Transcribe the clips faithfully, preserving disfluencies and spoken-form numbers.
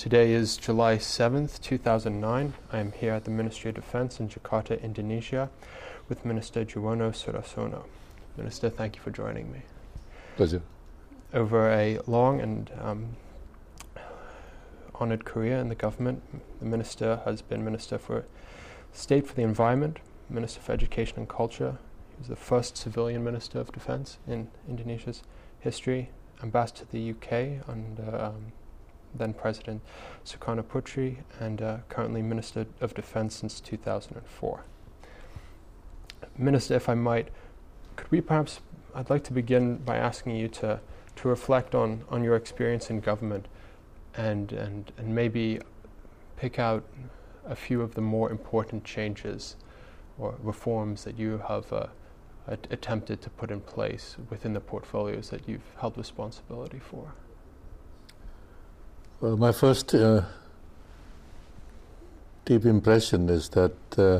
Today is July seventh, two thousand nine. I am here at the Ministry of Defense in Jakarta, Indonesia, with Minister Juwono Sudarsono. Minister, thank you for joining me. Pleasure. Over a long and um, honored career in the government, the Minister has been Minister for State for the Environment, Minister for Education and Culture. He was the first civilian Minister of Defense in Indonesia's history, Ambassador to the U K under um, then President Sukarno Putri, and uh, currently Minister of Defense since two thousand four. Minister, if I might, could we perhaps, I'd like to begin by asking you to, to reflect on, on your experience in government and, and, and maybe pick out a few of the more important changes or reforms that you have uh, at attempted to put in place within the portfolios that you've held responsibility for. Well, my first uh, deep impression is that uh,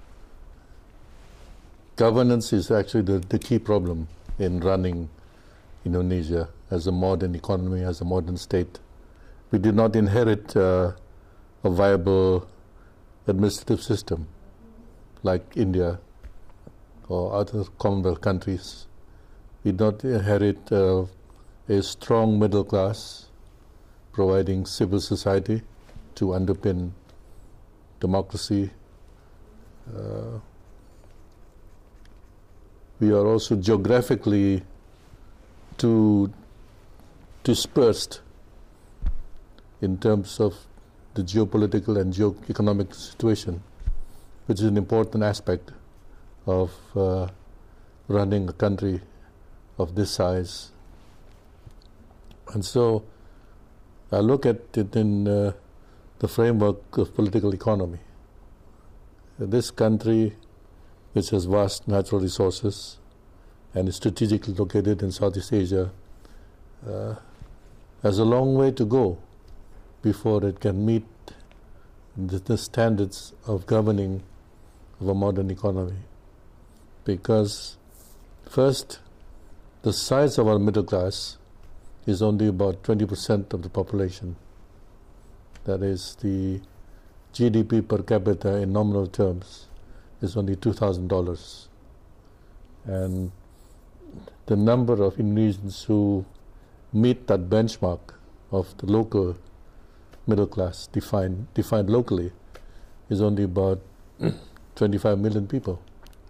governance is actually the, the key problem in running Indonesia as a modern economy, as a modern state. We did not inherit uh, a viable administrative system like India or other Commonwealth countries. We did not inherit uh, a strong middle class providing civil society to underpin democracy. Uh, we are also geographically too dispersed in terms of the geopolitical and geo-economic situation, which is an important aspect of uh, running a country of this size. And so I look at it in uh, the framework of political economy. This country, which has vast natural resources and is strategically located in Southeast Asia, uh, has a long way to go before it can meet the, the standards of governing of a modern economy. Because first, the size of our middle class is only about twenty percent of the population. That is, the G D P per capita in nominal terms is only two thousand dollars. And the number of Indonesians who meet that benchmark of the local middle class, defined, defined locally, is only about twenty-five million people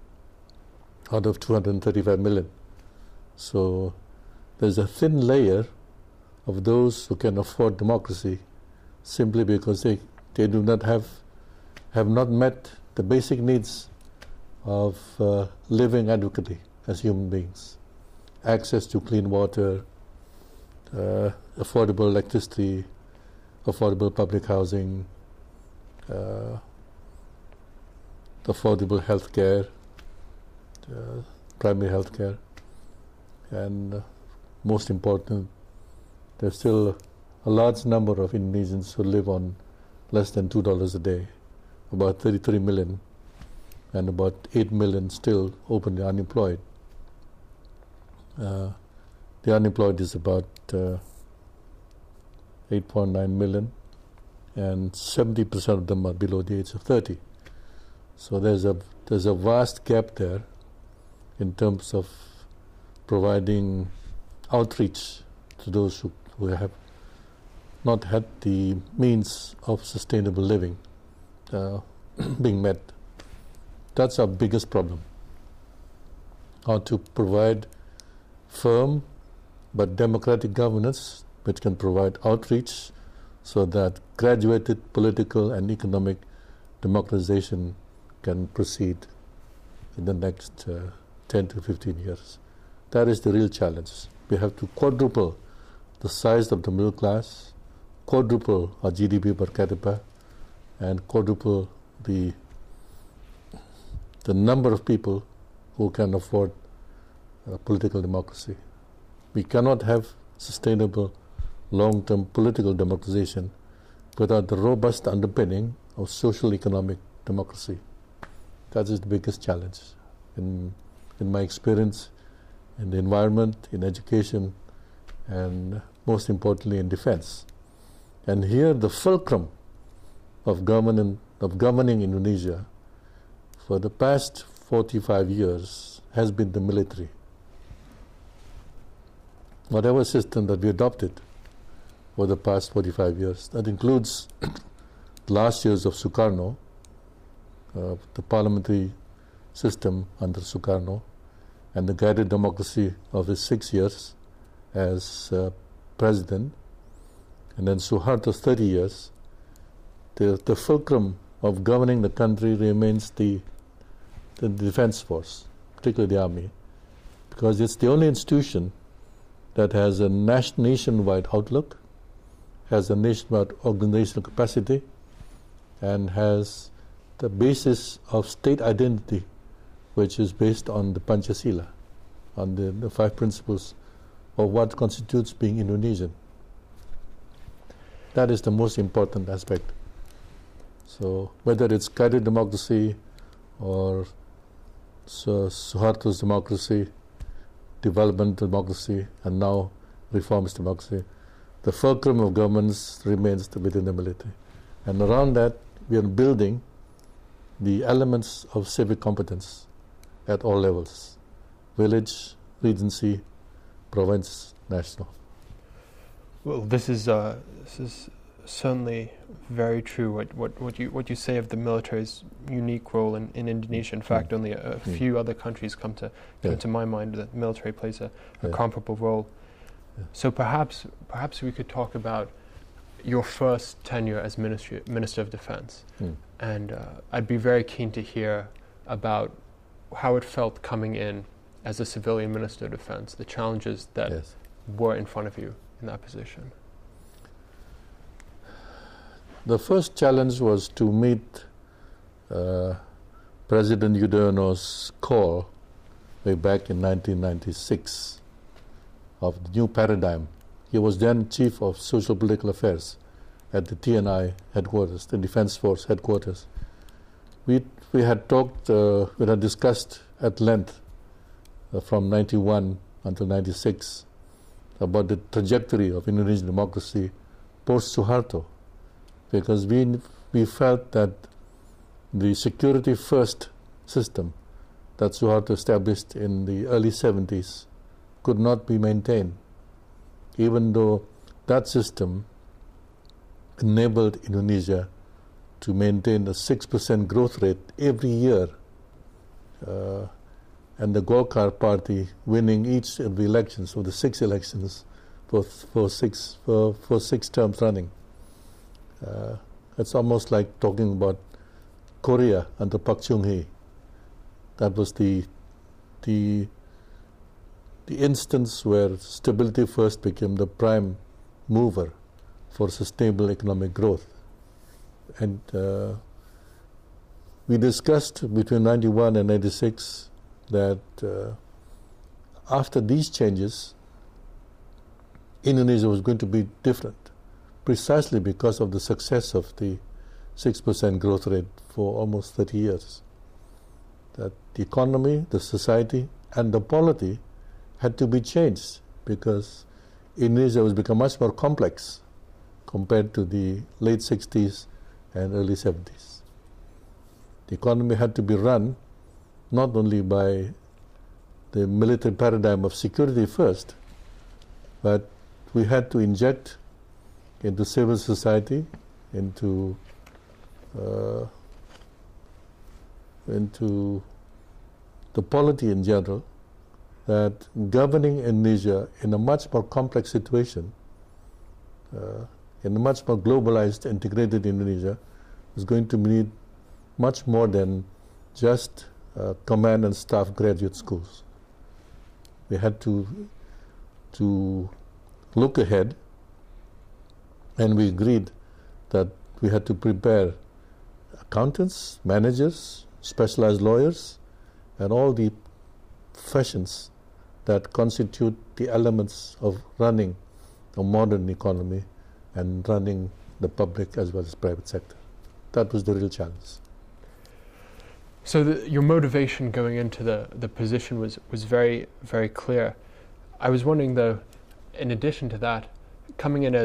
out of two hundred thirty-five million. So there's a thin layer of those who can afford democracy simply because they, they do not have have not met the basic needs of uh, living adequately as human beings. Access to clean water, uh, affordable electricity, affordable public housing, uh, affordable health care, uh, primary health care, and uh, most important, there's still a large number of Indonesians who live on less than two dollars a day, about thirty-three million, and about eight million still openly unemployed. Uh, the unemployed is about uh, eight point nine million, and seventy percent of them are below the age of thirty. So there's a there's a vast gap there in terms of providing outreach to those who, who have not had the means of sustainable living uh, being met. That's our biggest problem. How to provide firm but democratic governance which can provide outreach so that graduated political and economic democratization can proceed in the next uh, ten to fifteen years. That is the real challenge. We have to quadruple the size of the middle class, quadruple our G D P per capita, and quadruple the the number of people who can afford uh, political democracy. We cannot have sustainable long-term political democratization without the robust underpinning of social economic democracy. That is the biggest challenge in in my experience in the environment, in education, and most importantly in defense. And here the fulcrum of governing, of governing Indonesia for the past forty-five years has been the military. Whatever system that we adopted for the past forty-five years, that includes the last years of Sukarno, uh, the parliamentary system under Sukarno, and the guided democracy of his six years as uh, president, and then Suharto's thirty years, the, the fulcrum of governing the country remains the, the defense force, particularly the army, because it's the only institution that has a nation, nationwide outlook, has a nationwide organizational capacity, and has the basis of state identity, which is based on the Pancasila, on the, the five principles of what constitutes being Indonesian. That is the most important aspect. So whether it's guided democracy or Su- Suharto's democracy, development democracy, and now reformist democracy, the fulcrum of governance remains within the military. And around that, we are building the elements of civic competence at all levels: village, regency, province, national. Well, this is uh, this is certainly very true. What what what you what you say of the military's unique role in, in Indonesia. In fact, mm. only a, a mm. few other countries come to come yeah. to my mind that the military plays a, a yeah. comparable role. Yeah. So perhaps perhaps we could talk about your first tenure as Ministry, Minister of Defense, mm. and uh, I'd be very keen to hear about how it felt coming in as a civilian Minister of Defense, the challenges that yes. were in front of you in that position. The first challenge was to meet uh, President Yudhoyono's call way back in nineteen ninety-six of the new paradigm. He was then Chief of Social Political Affairs at the T N I headquarters, the Defense Force headquarters. We we had talked, uh, we had discussed at length uh, from ninety-one until ninety-six about the trajectory of Indonesian democracy post-Suharto, because we we felt that the security first system that Suharto established in the early seventies could not be maintained, even though that system enabled Indonesia to maintain a six percent growth rate every year, uh, and the Golkar party winning each of the elections, of the six elections, for, for, six, for, for six terms running. Uh, it's almost like talking about Korea under Park Chung-hee. That was the, the, the instance where stability first became the prime mover for sustainable economic growth. And uh, we discussed between ninety-one and ninety-six that uh, after these changes, Indonesia was going to be different, precisely because of the success of the six percent growth rate for almost thirty years. That the economy, the society, and the polity had to be changed because Indonesia was become much more complex compared to the late sixties and early seventies. The economy had to be run not only by the military paradigm of security first, but we had to inject into civil society, into uh, into the polity in general, that governing Indonesia in a much more complex situation, uh, in a much more globalized, integrated Indonesia, is going to need much more than just uh, command and staff graduate schools. We had to to look ahead, and we agreed that we had to prepare accountants, managers, specialized lawyers, and all the professions that constitute the elements of running a modern economy and running the public as well as private sector. That was the real challenge. So the, your motivation going into the, the position was, was very, very clear. I was wondering though, in addition to that, coming in as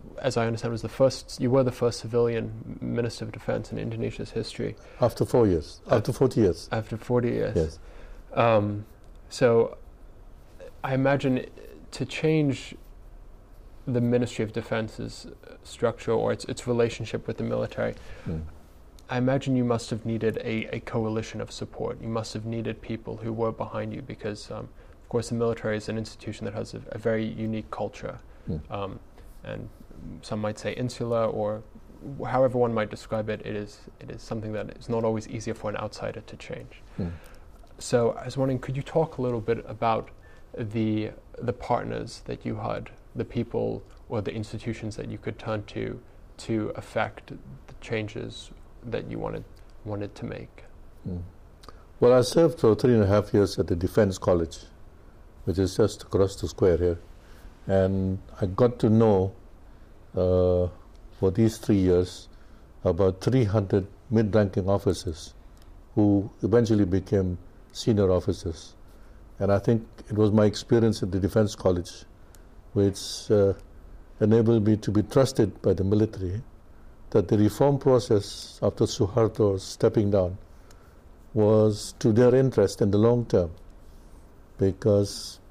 as I understand, was the first. You were the first civilian Minister of Defense in Indonesia's history. After four years, uh, after forty years. After forty years. Yes. Um, so, I imagine to change the Ministry of Defense's structure or its its relationship with the military. Mm. I imagine you must have needed a, a coalition of support. You must have needed people who were behind you because, um, of course, the military is an institution that has a, a very unique culture. Mm. Um, and some might say insular, or however one might describe it, it is it is something that is not always easier for an outsider to change. Mm. So I was wondering, could you talk a little bit about the the partners that you had, the people or the institutions that you could turn to to affect the changes that you wanted wanted to make? Mm. Well, I served for three and a half years at the Defense College, which is just across the square here, and I got to know uh, for these three years about three hundred mid-ranking officers who eventually became senior officers. And I think it was my experience at the Defense College which uh, enabled me to be trusted by the military that the reform process after Suharto stepping down was to their interest in the long term, because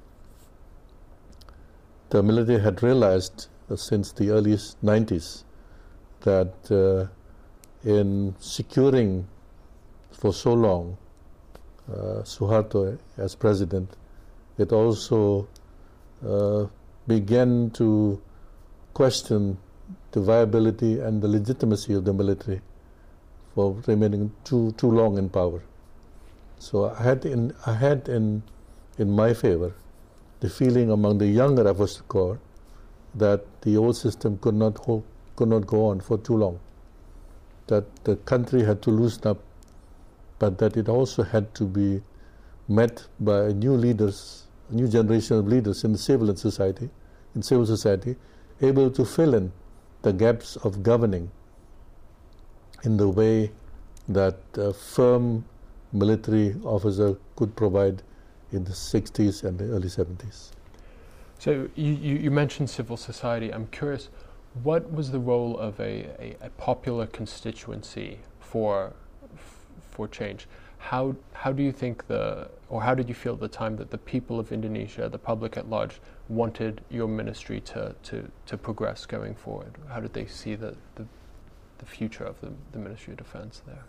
the military had realized uh, since the early nineties that uh, in securing for so long uh, Suharto as president, it also uh, began to question the viability and the legitimacy of the military for remaining too too long in power. So I had in I had in in my favor the feeling among the younger officer corps that the old system could not hold, could not go on for too long. That the country had to loosen up, but that it also had to be met by new leaders, a new generation of leaders in the civil society, in civil society, able to fill in the gaps of governing in the way that a firm military officer could provide in the sixties and the early seventies. So you, you, you mentioned civil society. I'm curious, what was the role of a, a, a popular constituency for for change? How how do you think the, or how did you feel at the time that the people of Indonesia, the public at large, wanted your ministry to, to, to progress going forward? How did they see the, the, the future of the, the Ministry of Defense there?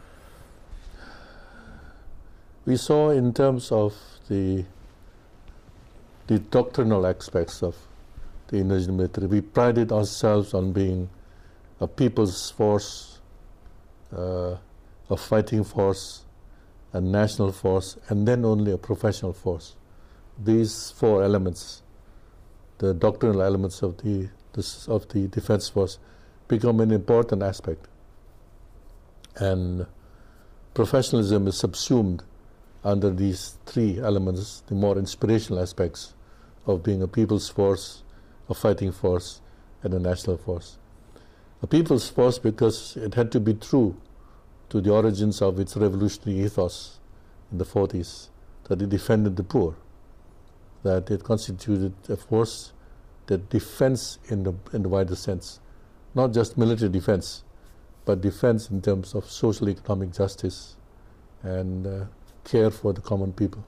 We saw in terms of the the doctrinal aspects of the Indonesian military, we prided ourselves on being a people's force, uh, a fighting force, a national force, and then only a professional force. These four elements, the doctrinal elements of the this, of the defense force, become an important aspect. And professionalism is subsumed under these three elements, the more inspirational aspects of being a people's force, a fighting force, and a national force. A people's force because it had to be true to the origins of its revolutionary ethos in the forties, that it defended the poor, that it constituted a force that defends in the, in the wider sense, not just military defense, but defense in terms of social economic justice and uh, care for the common people.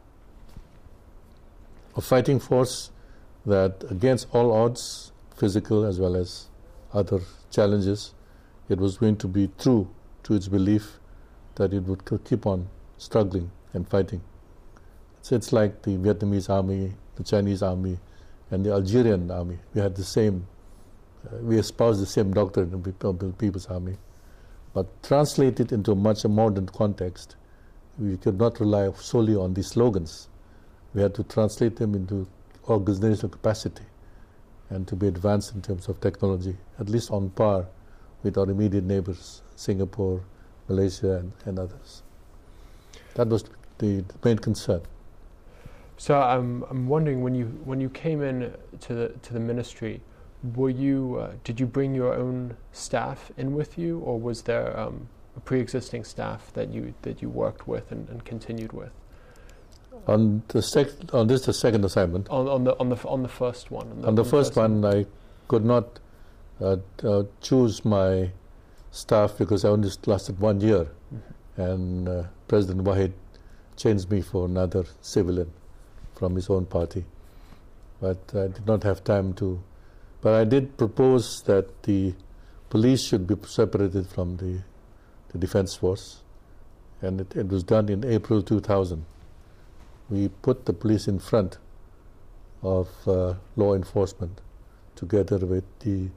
A fighting force that against all odds, physical as well as other challenges, it was going to be true to its belief that it would keep on struggling and fighting. So it's like the Vietnamese army, the Chinese army, and the Algerian army. We had the same, uh, we espoused the same doctrine of the People's Army. But translated into a much modern context, we could not rely solely on these slogans. We had to translate them into organizational capacity and to be advanced in terms of technology, at least on par with our immediate neighbors, Singapore, Malaysia, and, and others. That was the, the main concern. So I'm I'm wondering, when you when you came in to the to the ministry, were you uh, did you bring your own staff in with you, or was there um, a pre-existing staff that you that you worked with and, and continued with? On the sec on this the second assignment. On on the on the on the first one. On the, on the first, first one, one, I could not uh, uh, choose my staff because I only lasted one year, mm-hmm. and uh, President Wahid changed me for another civilian from his own party. But I did not have time to. But I did propose that the police should be separated from the, the defense force, and it, it was done in April two thousand. We put the police in front of uh, law enforcement together with the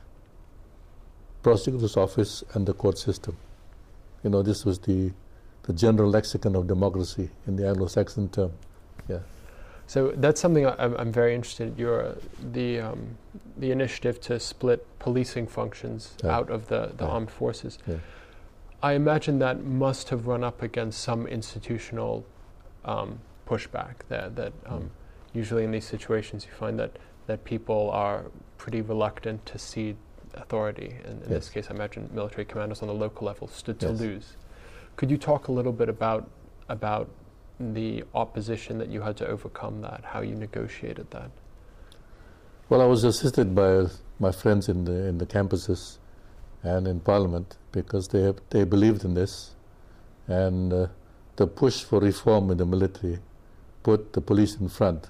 prosecutor's office and the court system. You know, this was the, the general lexicon of democracy in the Anglo-Saxon term. Yeah. So that's something I'm, I'm very interested in. Your the um, the initiative to split policing functions yeah. out of the, the yeah. armed forces. Yeah. I imagine that must have run up against some institutional um, pushback there. That um, mm. usually in these situations you find that, that people are pretty reluctant to cede authority. And in yes. this case, I imagine military commanders on the local level stood to yes. lose. Could you talk a little bit about about the opposition that you had to overcome that, how you negotiated that? Well, I was assisted by my friends in the in the campuses and in Parliament because they have, they believed in this, and uh, the push for reform in the military put the police in front.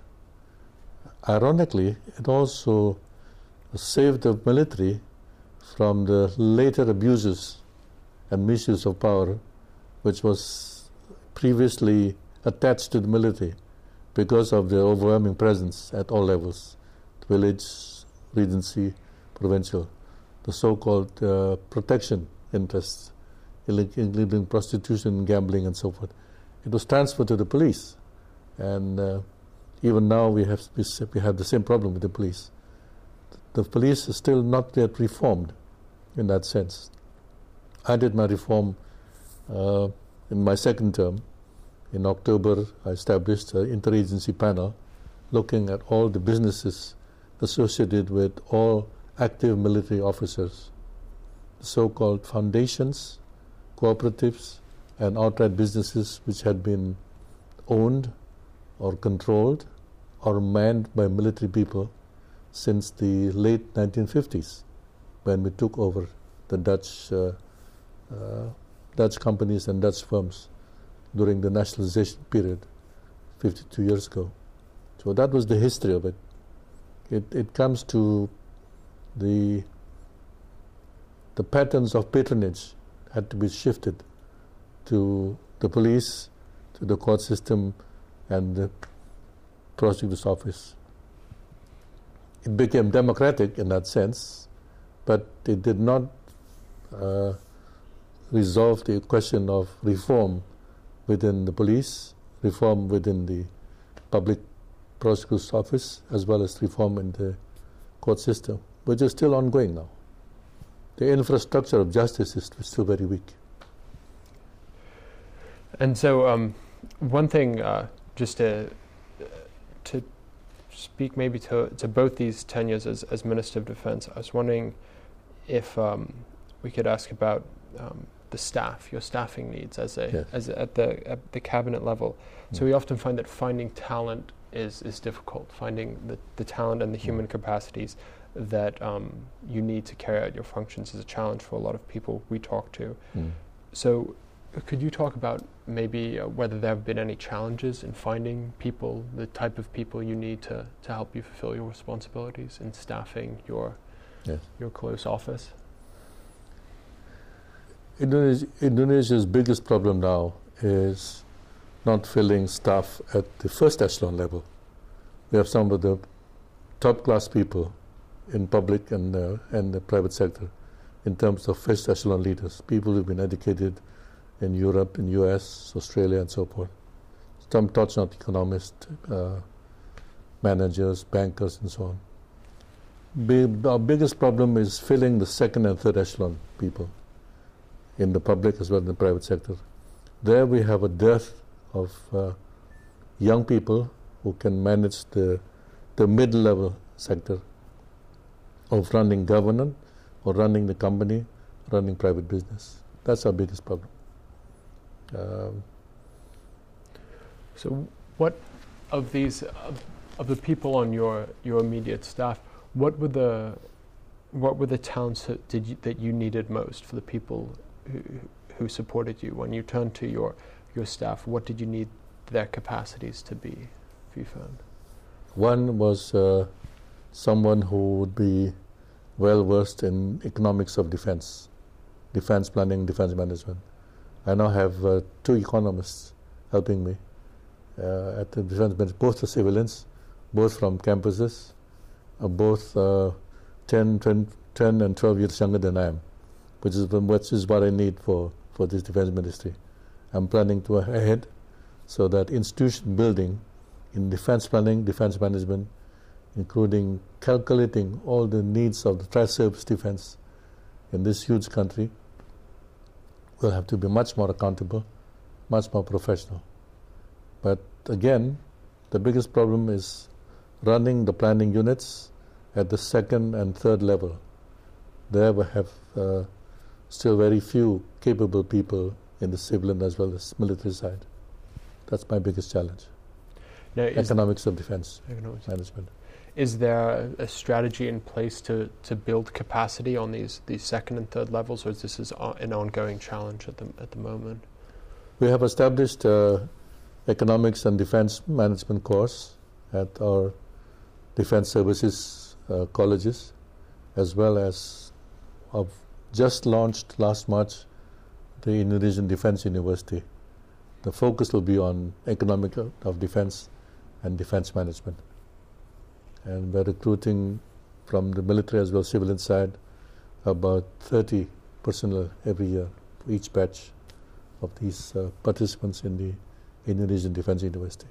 Ironically, it also saved the military from the later abuses and misuse of power, which was previously attached to the military because of their overwhelming presence at all levels, village, regency, provincial, the so-called uh, protection interests, including prostitution, gambling, and so forth. It was transferred to the police, and uh, even now we have we have the same problem with the police. The police is still not yet reformed in that sense. I did my reform uh, in my second term. In October, I established an interagency panel looking at all the businesses associated with all active military officers, the so-called foundations, cooperatives, and outright businesses which had been owned or controlled or manned by military people since the late nineteen fifties, when we took over the Dutch uh, uh, Dutch companies and Dutch firms during the nationalization period fifty-two years ago. So that was the history of it. It, it comes to the the patterns of patronage had to be shifted to the police, to the court system, and the prosecutor's office. It became democratic in that sense, but it did not uh, resolve the question of reform within the police, reform within the public prosecutor's office, as well as reform in the court system, which is still ongoing now. The infrastructure of justice is still very weak. And so um, one thing, uh, just to, to speak maybe to, to both these tenures as, as Minister of Defense, I was wondering if um, we could ask about um, the staff, your staffing needs as a yes. as a, at the at the cabinet level. Mm. So we often find that finding talent is is difficult. Finding the, the talent and the human mm. capacities that um, you need to carry out your functions is a challenge for a lot of people we talk to. Mm. So could you talk about maybe uh, whether there have been any challenges in finding people, the type of people you need to, to help you fulfill your responsibilities in staffing your yes. your close office? Indonesia, Indonesia's biggest problem now is not filling staff at the first echelon level. We have some of the top-class people in public and uh, and the private sector in terms of first echelon leaders, people who've been educated in Europe, in U S, Australia, and so forth. Some top-notch economists, uh, managers, bankers, and so on. Big, our biggest problem is filling the second and third echelon people in the public as well as in the private sector. There we have a dearth of uh, young people who can manage the, the mid-level sector of running government or running the company, running private business. That's our biggest problem. Um, so what of these, of, of the people on your, your immediate staff, what were the what were the talents that, did you, that you needed most for the people who, who supported you? When you turned to your, your staff, what did you need their capacities to be, have you found? One was uh, someone who would be well versed in economics of defense, defense planning, defense management. I now have uh, two economists helping me uh, at the defense management, both the civilians, both from campuses, uh, both uh, ten, ten, ten and twelve years younger than I am, which is, which is what I need for, for this defense ministry. I'm planning to ahead so that institution building in defense planning, defense management, including calculating all the needs of the tri-service defense in this huge country, will have to be much more accountable, much more professional. But again, the biggest problem is running the planning units at the second and third level. There we have uh, still very few capable people in the civilian as well as military side. That's my biggest challenge. Now, economics of defense economics. management. Is there a, a strategy in place to, to build capacity on these, these second and third levels, or is this is an ongoing challenge at the, at the moment? We have established uh, economics and defense management course at our defense services uh, colleges, as well as of just launched last March the Indonesian Defense University. The focus will be on economic of defense and defense management. And we're recruiting from the military as well as civilian side about thirty personnel every year for each batch of these uh, participants in the Indonesian Defense University.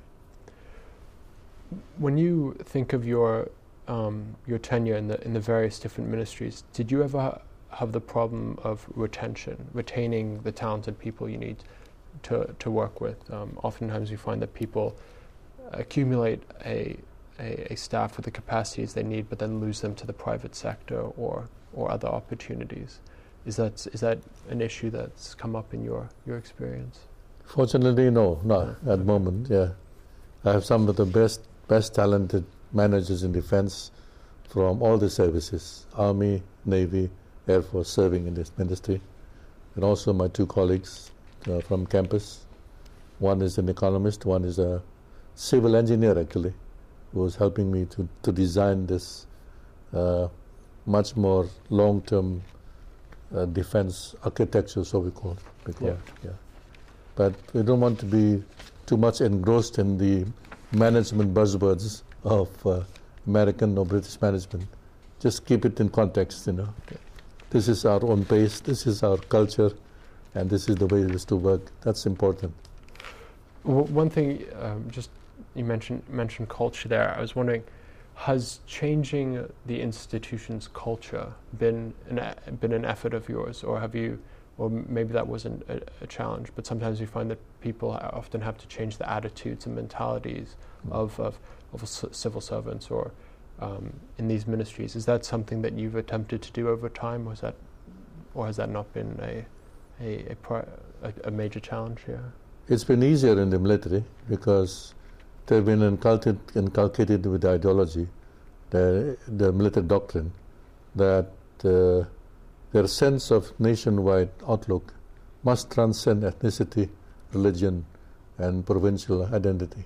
When you think of your um, your tenure in the in the various different ministries, did you ever ha- have the problem of retention, retaining the talented people you need to to work with? Um, oftentimes, you find that people accumulate a A, a staff with the capacities they need, but then lose them to the private sector or or other opportunities. Is that is that an issue that's come up in your, your experience? Fortunately, no, not Yeah. at the moment. Yeah, I have some of the best best talented managers in defense from all the services: Army, Navy, Air Force, serving in this ministry, and also my two colleagues uh, from campus. One is an economist. One is a civil engineer, actually, who was helping me to, to design this uh, much more long-term uh, defense architecture, so we call it. We call Yeah. it, yeah. But we don't want to be too much engrossed in the management buzzwords of uh, American or British management. Just keep it in context, you know. Okay. This is our own pace, this is our culture, and this is the way it is to work. That's important. W- one thing, um, just you mentioned mentioned culture there. I was wondering, has changing the institution's culture been an e- been an effort of yours, or have you, or maybe that wasn't a, a challenge, but sometimes you find that people often have to change the attitudes and mentalities mm. of of, of c- civil servants or um, in these ministries. Is that something that you've attempted to do over time, or is that, or has that not been a a a, pri- a, a major challenge here? It's been easier in the military because they've been inculcated, inculcated with the ideology, the, the military doctrine, that uh, their sense of nationwide outlook must transcend ethnicity, religion, and provincial identity.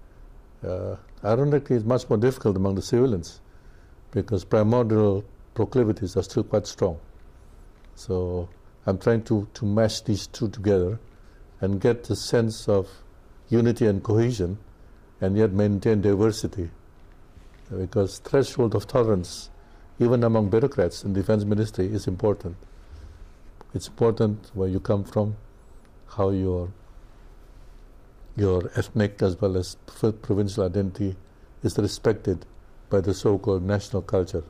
Uh, ironically, it's much more difficult among the civilians because primordial proclivities are still quite strong. So I'm trying to, to mash these two together and get the sense of unity and cohesion, and yet maintain diversity, because threshold of tolerance, even among bureaucrats in defense ministry, is important. It's important where you come from, how your your ethnic as well as provincial identity is respected by the so-called national culture.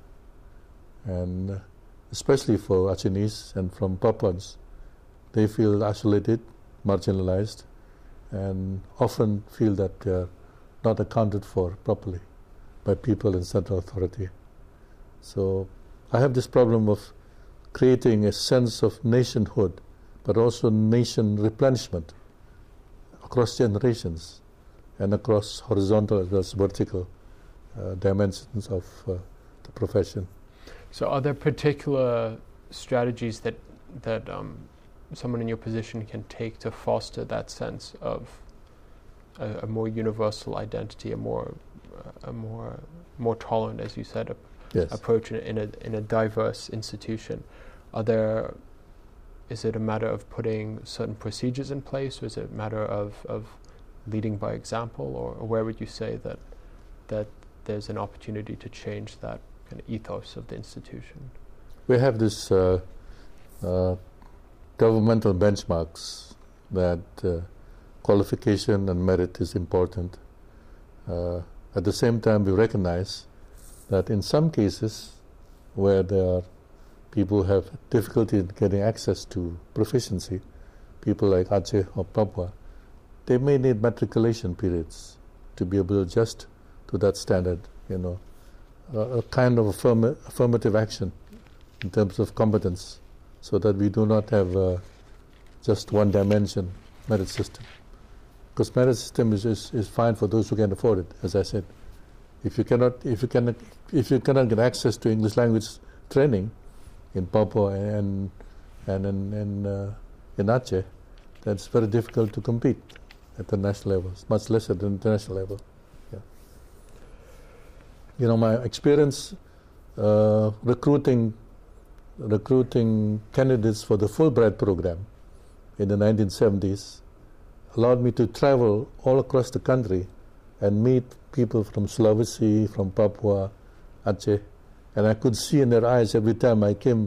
And especially for Acehnese and from Papuans, they feel isolated, marginalized, and often feel that they are not accounted for properly by people in central authority. So I have this problem of creating a sense of nationhood, but also nation replenishment across generations and across horizontal as well as vertical uh, dimensions of uh, the profession. So are there particular strategies that that um, someone in your position can take to foster that sense of a, a more universal identity, a more a more more tolerant, as you said, a, yes. approach in, in a in a diverse institution? Are there Is it a matter of putting certain procedures in place, or is it a matter of, of leading by example, or, or where would you say that that there's an opportunity to change that kind of ethos of the institution? We have this uh, uh, governmental benchmarks that uh, qualification and merit is important. Uh, at the same time, we recognize that in some cases where there are people have difficulty in getting access to proficiency, people like Aceh or Papua, they may need matriculation periods to be able to adjust to that standard, you know, uh, a kind of affirm- affirmative action in terms of competence, so that we do not have uh, just one dimension merit system. Because merit system is, is, is fine for those who can afford it, as I said. If you cannot, if you cannot, if you cannot get access to English language training in Papua and and in in, uh, in Aceh, that's very difficult to compete at the national level. It's much less at the international level. Yeah. You know, my experience uh, recruiting recruiting candidates for the Fulbright program in the nineteen seventies allowed me to travel all across the country and meet people from Sulawesi, from Papua, Aceh, and I could see in their eyes every time I came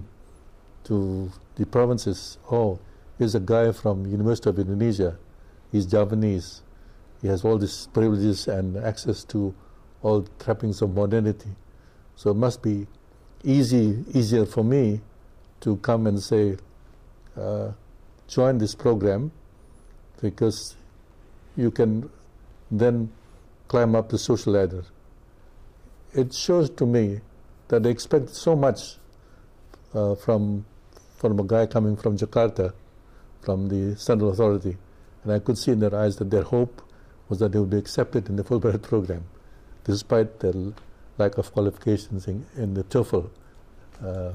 to the provinces, oh, here's a guy from University of Indonesia, he's Javanese, he has all these privileges and access to all trappings of modernity. So it must be easy, easier for me to come and say, uh, join this program, because you can then climb up the social ladder. It shows to me that they expect so much uh, from from a guy coming from Jakarta, from the central authority, and I could see in their eyes that their hope was that they would be accepted in the Fulbright program, despite their l- lack of qualifications in, in the TOEFL uh,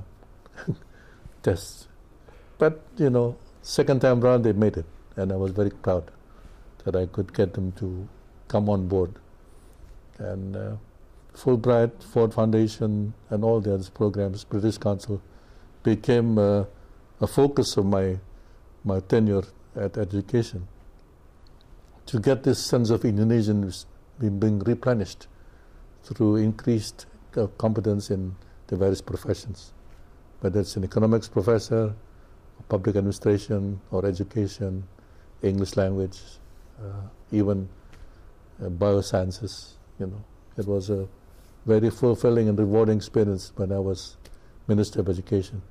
tests. But, you know, second time round they made it, and I was very proud that I could get them to come on board. And uh, Fulbright, Ford Foundation, and all the other programs, British Council, became uh, a focus of my my tenure at education, to get this sense of Indonesian being, being replenished through increased uh, competence in the various professions, whether it's an economics professor, public administration, or education, English language, uh, even uh, biosciences. You know, it was a very fulfilling and rewarding experience when I was Minister of Education.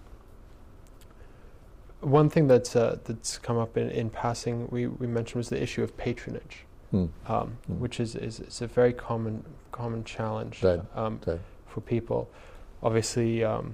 One thing that's uh, that's come up in, in passing, we, we mentioned, was the issue of patronage, Mm. um, Mm. which is, is, is a very common common challenge Right. um, Right. for people. Obviously, um,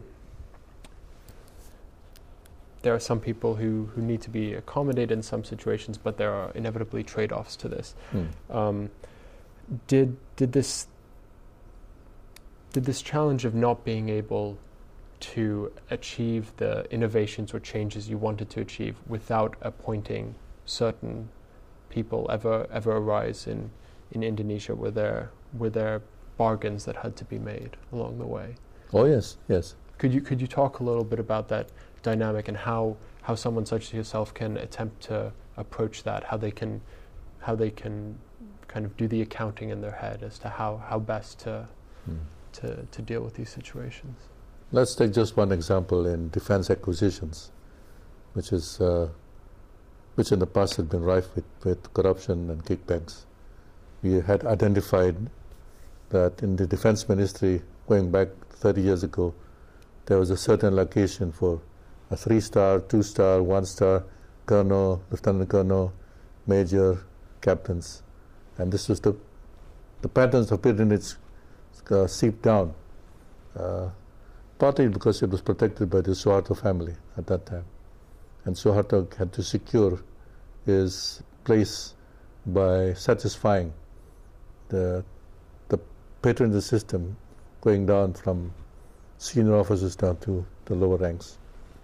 there are some people who, who need to be accommodated in some situations, but there are inevitably trade-offs to this. Mm. Um, did did this did this challenge of not being able to achieve the innovations or changes you wanted to achieve without appointing certain people ever ever arise in, in Indonesia? Were there were there bargains that had to be made along the way? Oh yes, yes. Could you could you talk a little bit about that dynamic and how, how someone such as yourself can attempt to approach that, how they can how they can kind of do the accounting in their head as to how, how best to Mm. to to deal with these situations? Let's take just one example in defense acquisitions, which is uh, which in the past had been rife with, with corruption and kickbacks. We had identified that in the defense ministry, going back thirty years ago, there was a certain allocation for a three-star, two-star, one-star, colonel, lieutenant colonel, major, captains, and this was the the patterns of patronage uh, seeped down. Uh, partly because it was protected by the Suharto family at that time. And Suharto had to secure his place by satisfying the the patronage system, going down from senior officers down to the lower ranks.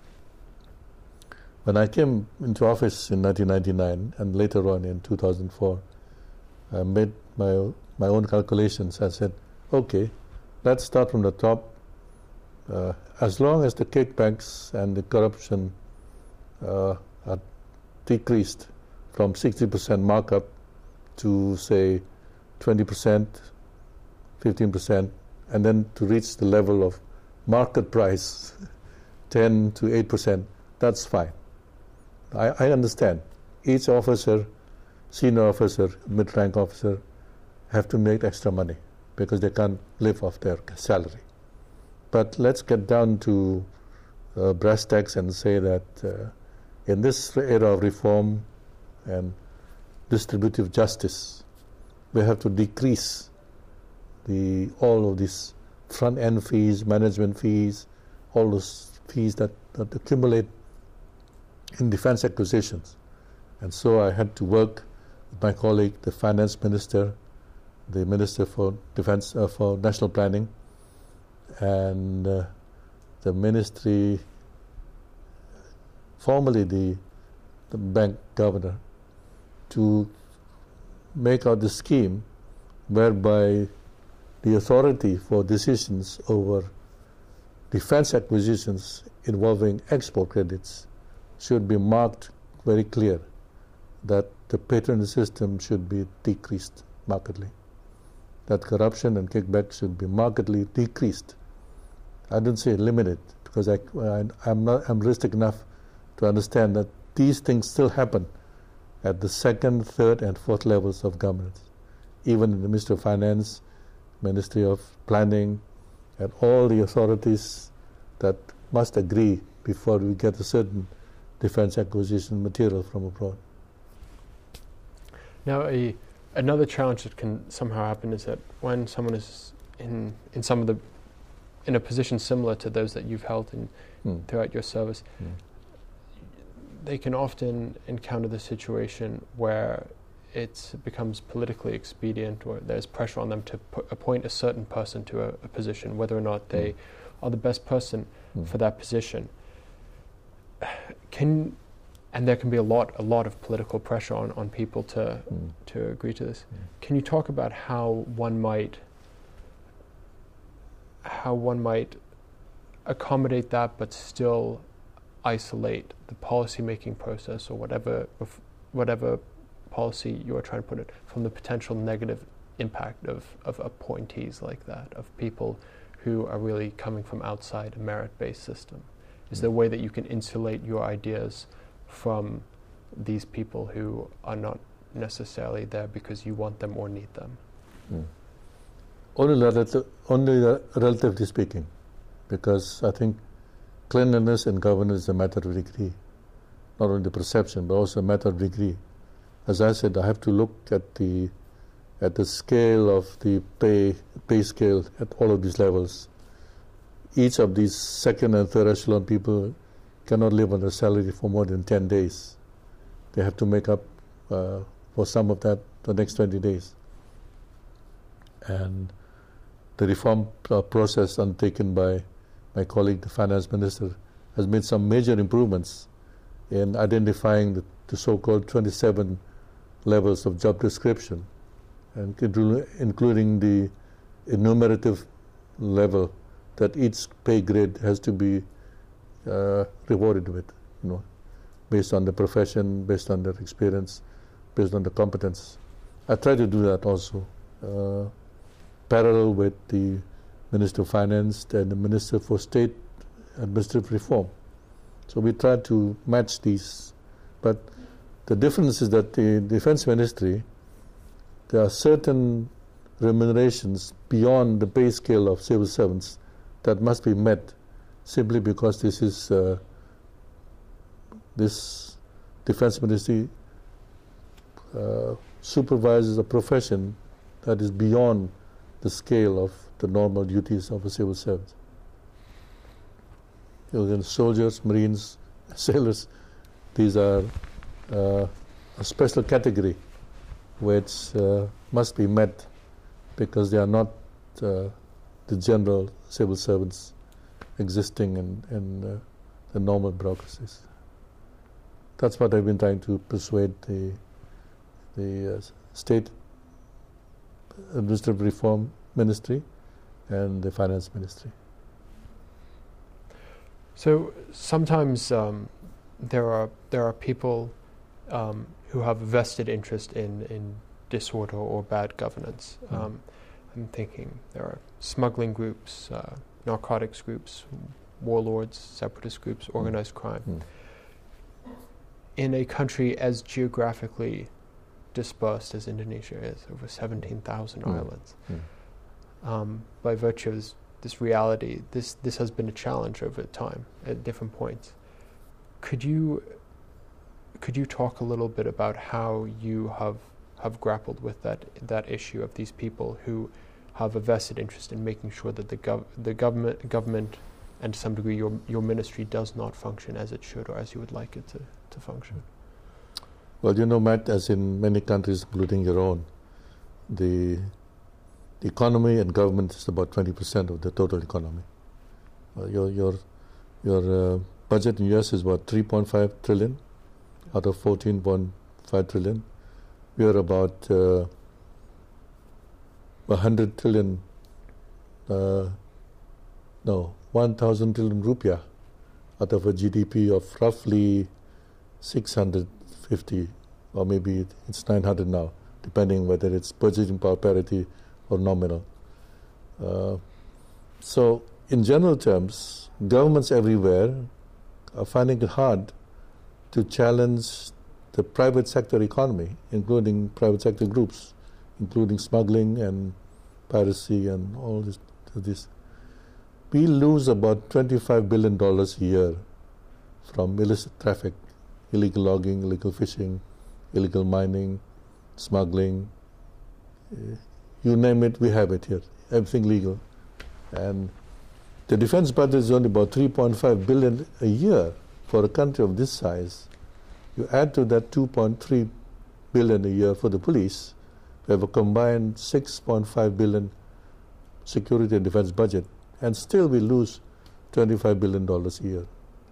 When I came into office in nineteen ninety-nine and later on in two thousand four, I made my, my own calculations. I said, okay, let's start from the top. Uh, as long as the kickbacks and the corruption uh, are decreased from sixty percent markup to, say, twenty percent, fifteen percent, and then to reach the level of market price, ten to eight percent, that's fine. I, I understand. Each officer, senior officer, mid-rank officer, have to make extra money because they can't live off their salary. But let's get down to uh, brass tacks and say that uh, in this era of reform and distributive justice, we have to decrease the all of these front-end fees, management fees, all those fees that, that accumulate in defense acquisitions. And so I had to work with my colleague, the finance minister, the minister for defense, uh, for national planning, and uh, the ministry, formerly the, the bank governor, to make out the scheme whereby the authority for decisions over defense acquisitions involving export credits should be marked very clear, that the patronage system should be decreased markedly, that corruption and kickback should be markedly decreased. I don't say limited, because I, I, I'm not I'm realistic enough to understand that these things still happen at the second, third, and fourth levels of governance, even in the Ministry of Finance, Ministry of Planning, and all the authorities that must agree before we get a certain defense acquisition material from abroad. Now, a, another challenge that can somehow happen is that when someone is in in some of the in a position similar to those that you've held in, mm. throughout your service, mm. they can often encounter the situation where it becomes politically expedient, or there's pressure on them to pu- appoint a certain person to a, a position, whether or not they mm. are the best person mm. for that position. Can and there can be a lot, a lot of political pressure on, on people to mm. to agree to this. Mm. Can you talk about how one might how one might accommodate that, but still isolate the policy-making process or whatever whatever policy you are trying to put it from the potential negative impact of, of appointees like that, of people who are really coming from outside a merit-based system? Is there a way that you can insulate your ideas from these people who are not necessarily there because you want them or need them? Mm. Only, relative, only relatively speaking, because I think cleanliness in governance is a matter of degree, not only the perception, but also a matter of degree. As I said, I have to look at the at the scale of the pay pay scale at all of these levels. Each of these second and third echelon people cannot live on their salary for more than ten days. They have to make up uh, for some of that the next twenty days. And the reform uh, process undertaken by my colleague, the finance minister, has made some major improvements in identifying the, the so-called twenty-seven levels of job description, and including the enumerative level that each pay grade has to be uh, rewarded with, you know, based on the profession, based on their experience, based on the competence. I try to do that also, uh, parallel with the Minister of Finance and the Minister for State Administrative Reform. So we try to match these. But the difference is that the Defense Ministry, there are certain remunerations beyond the pay scale of civil servants that must be met, simply because this is uh, this Defense Ministry uh, supervises a profession that is beyond the scale of the normal duties of a civil servant. You know, soldiers, Marines, sailors, these are uh, a special category which uh, must be met because they are not uh, the general civil servants existing in, in uh, the normal bureaucracies. That's what I've been trying to persuade the the uh, State Administrative Reform Ministry and the Finance Ministry. So sometimes um, there are there are people um, who have a vested interest in, in disorder or bad governance. Mm. Um, I'm thinking there are smuggling groups, uh, narcotics groups, warlords, separatist groups, Mm. organized crime. Mm. In a country as geographically dispersed as Indonesia is, over seventeen thousand Mm. islands, Mm. um, by virtue of this, this reality, this this has been a challenge over time at different points. Could you could you talk a little bit about how you have have grappled with that that issue of these people who have a vested interest in making sure that the gov the government government and to some degree your your ministry does not function as it should or as you would like it to, to function? Well, you know, Matt, as in many countries, including your own, the, the economy and government is about twenty percent of the total economy. Uh, your your your uh, budget in U S is about three point five trillion out of fourteen point five trillion. We are about uh, one hundred trillion, uh, no, one thousand trillion rupiah out of a G D P of roughly six hundred fifty, or maybe it's nine hundred now, depending whether it's purchasing power parity or nominal. Uh, so, in general terms, governments everywhere are finding it hard to challenge the private sector economy, including private sector groups, including smuggling and piracy and all this. this. We lose about twenty-five billion dollars a year from illicit traffic, illegal logging, illegal fishing, illegal mining, smuggling. Uh, you name it, we have it here. Everything legal. And the defense budget is only about three point five billion dollars a year for a country of this size. You add to that two point three billion dollars a year for the police, we have a combined six point five billion dollars security and defense budget, and still we lose twenty-five billion dollars a year.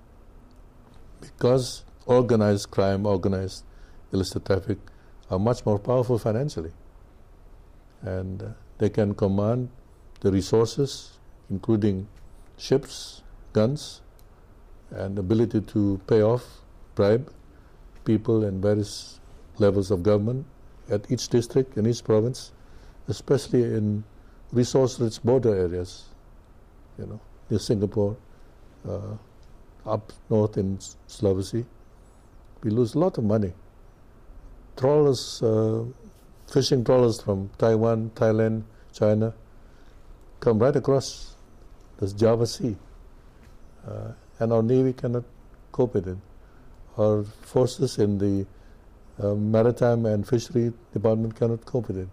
Because organized crime, organized illicit traffic are much more powerful financially. And uh, they can command the resources, including ships, guns, and ability to pay off, bribe people in various levels of government at each district in each province, especially in resource-rich border areas, you know, near Singapore, uh, up north in Sulawesi. We lose a lot of money. Trawlers, uh, fishing trawlers from Taiwan, Thailand, China, come right across this Java Sea, uh, and our Navy cannot cope with it. Our forces in the uh, Maritime and Fishery Department cannot cope with it.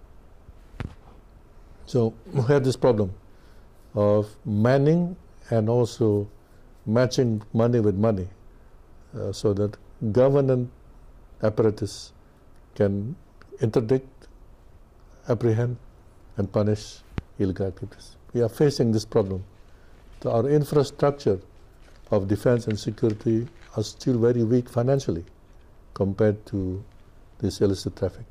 So we have this problem of manning and also matching money with money, uh, so that government apparatus can interdict, apprehend, and punish illegal activities. We are facing this problem. So our infrastructure of defense and security are still very weak financially compared to this illicit traffic.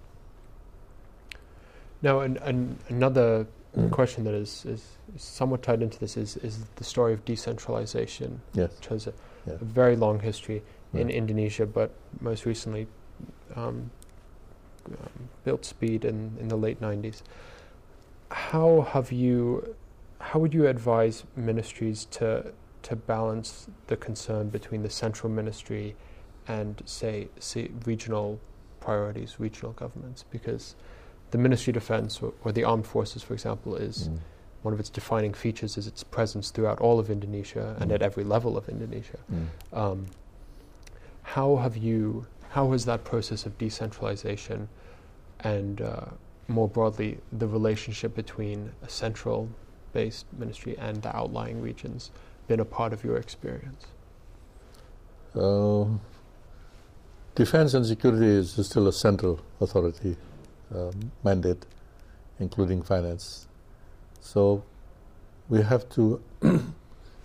Now, an, an, another mm. question that is, is somewhat tied into this is, is the story of decentralization, yes. which has a, yeah. a very long history right. in Indonesia, but most recently um, um, built speed in, in the late nineties. How have you, how would you advise ministries to to balance the concern between the central ministry and, say, say regional priorities, regional governments? Because the Ministry of Defense or, or the Armed Forces, for example, is mm. one of its defining features is its presence throughout all of Indonesia mm. and at every level of Indonesia. Mm. Um, how have you, how has that process of decentralization and uh, more broadly the relationship between a central-based ministry and the outlying regions been a part of your experience? Uh, defense and security is still a central authority uh, mandate, including finance. So we have to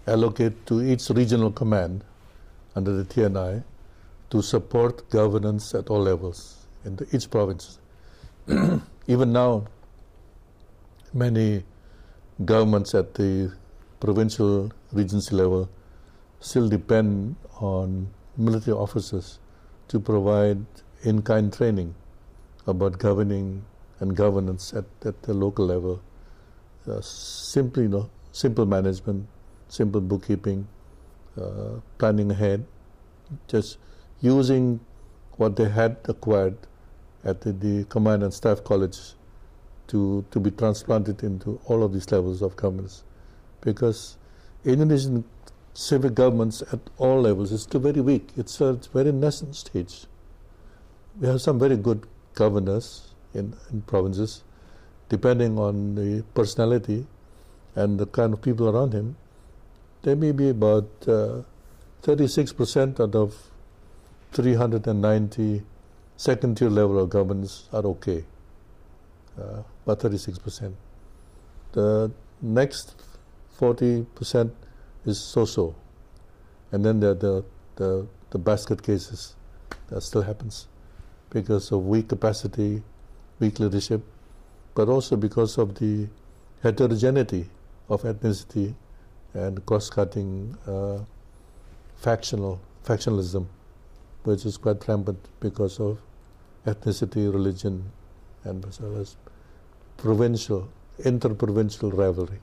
allocate to each regional command under the T N I to support governance at all levels in the, each province. Even now, many governments at the provincial regency level still depend on military officers to provide in-kind training about governing and governance at, at the local level. Uh, simply, you know, simple management, simple bookkeeping, uh, planning ahead, just using what they had acquired at the, the command and staff college to, to be transplanted into all of these levels of governments. Because Indonesian civic governments at all levels is still very weak. It's a very nascent stage. We have some very good governors in, in provinces, depending on the personality and the kind of people around him. There may be about uh, thirty-six percent out of three hundred ninety second tier level of governments are okay, uh, about thirty-six percent. The next forty percent is so-so. And then there are the, the, the basket cases. That still happens because of weak capacity, weak leadership, but also because of the heterogeneity of ethnicity and cross-cutting uh, factional factionalism, which is quite rampant because of ethnicity, religion, and as well as provincial, inter-provincial rivalry.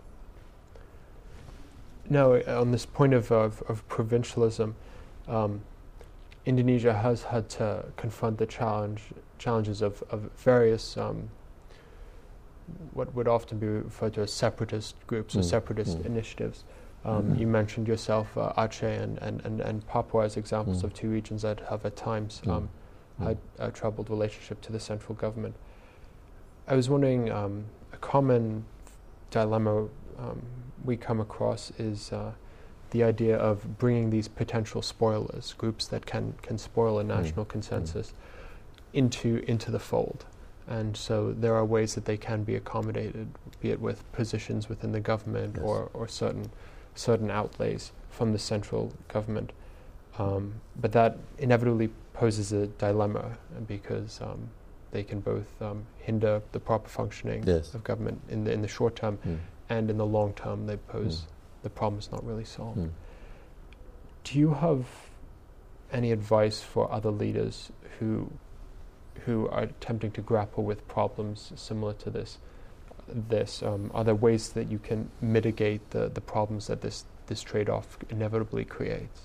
Now, on this point of, of, of provincialism, um, Indonesia has had to confront the challenge challenges of, of various um, what would often be referred to as separatist groups mm. or separatist mm. initiatives. Um, mm. You mentioned yourself uh, Aceh and, and, and, and Papua as examples mm. of two regions that have at times um, mm. had a troubled relationship to the central government. I was wondering, um, a common dilemma um, we come across is uh, the idea of bringing these potential spoilers, groups that can, can spoil a national mm. consensus, mm. into into the fold. And so there are ways that they can be accommodated, be it with positions within the government yes. or, or certain certain outlays from the central government. Um, but that inevitably poses a dilemma because um, they can both um, hinder the proper functioning yes. of government in the in the short term, mm. and in the long term they pose mm. the problem is not really solved. Mm. Do you have any advice for other leaders who who are attempting to grapple with problems similar to this? This um, are there ways that you can mitigate the, the problems that this this trade-off inevitably creates?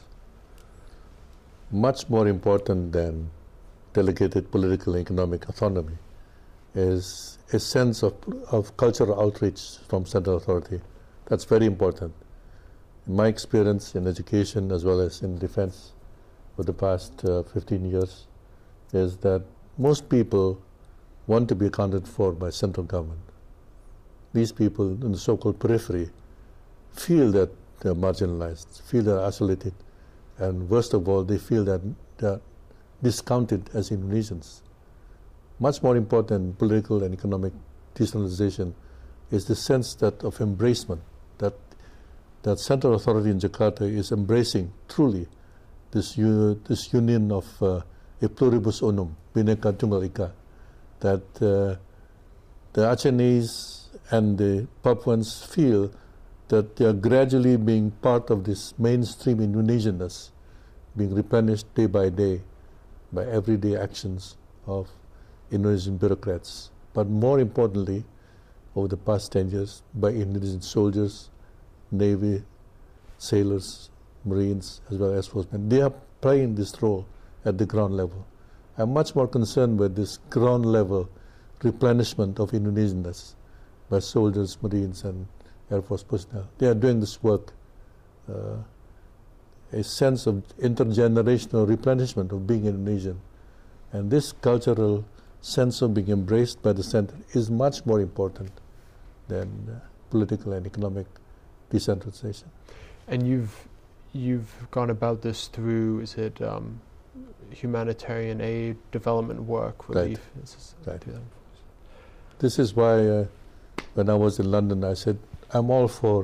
Much more important than delegated political and economic autonomy is a sense of of cultural outreach from central authority. That's very important. In my experience in education as well as in defense for the past uh, fifteen years is that most people want to be accounted for by central government. These people in the so-called periphery feel that they're marginalized, feel they're isolated, and worst of all, they feel that they're discounted as Indonesians. Much more important than political and economic decentralization is the sense that of embracement, that that central authority in Jakarta is embracing truly this u- this union of uh, a pluribus unum, Bhinneka Tunggal Ika, that uh, the Acehnese and the Papuans feel that they are gradually being part of this mainstream Indonesianness, being replenished day by day by everyday actions of Indonesian bureaucrats. But more importantly, over the past ten years, by Indonesian soldiers, Navy, sailors, Marines, as well as forcemen. They are playing this role at the ground level. I'm much more concerned with this ground level replenishment of Indonesianness by soldiers, Marines, and Air Force personnel. They are doing this work. Uh, a sense of intergenerational replenishment of being Indonesian. And this cultural sense of being embraced by the center is much more important than uh, political and economic decentralization. And you've you've gone about this through, is it um, humanitarian aid, development work, relief? Right. This is, right. This is why uh, when I was in London, I said, I'm all for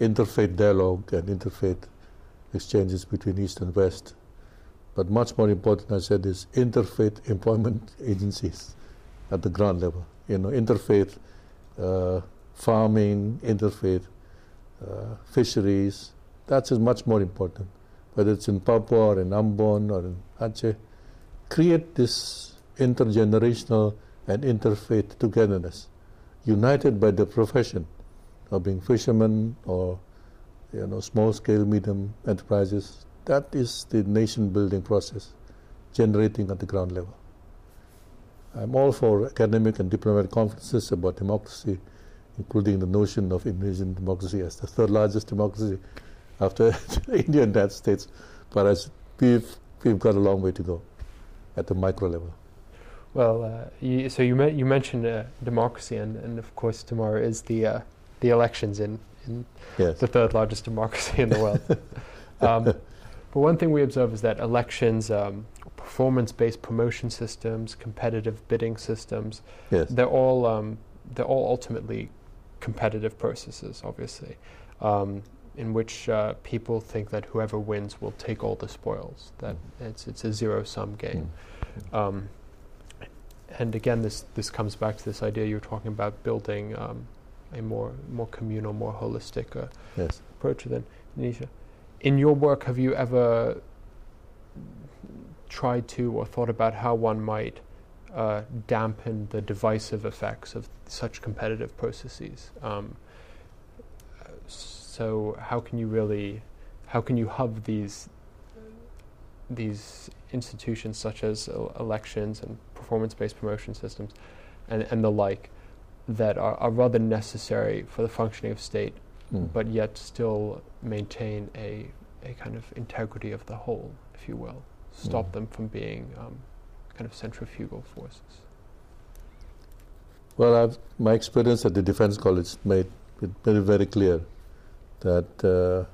interfaith dialogue and interfaith exchanges between East and West. But much more important, I said, is interfaith employment agencies at the ground level. You know, interfaith uh, farming, interfaith uh, fisheries. That is much more important. Whether it's in Papua or in Ambon or in Aceh, create this intergenerational and interfaith togetherness, united by the profession of being fishermen or, you know, small-scale, medium enterprises. That is the nation-building process, generating at the ground level. I'm all for academic and diplomatic conferences about democracy, including the notion of Indonesian democracy as the third largest democracy after India and the United States. But as we've, we've got a long way to go at the micro level. Well, uh, you, so you, me- you mentioned uh, democracy, and, and of course tomorrow is the uh, the elections in, in yes. the third largest democracy in the world. um, But one thing we observe is that elections, um, performance-based promotion systems, competitive bidding systems, yes. they're all um, they're all ultimately competitive processes, obviously, um, in which uh, people think that whoever wins will take all the spoils. That mm. it's it's a zero-sum game. Mm. Um, and again, this this comes back to this idea you're talking about, building um, a more more communal, more holistic uh, yes. approach within Indonesia. In your work, have you ever tried to or thought about how one might uh, dampen the divisive effects of such competitive processes? Um, so how can you really, how can you hub these these institutions such as uh, elections and performance-based promotion systems and, and the like that are, are rather necessary for the functioning of state, mm. but yet still maintain a a kind of integrity of the whole, if you will, stop mm. them from being um, kind of centrifugal forces? Well, I've, my experience at the Defense College made it very, very clear that uh,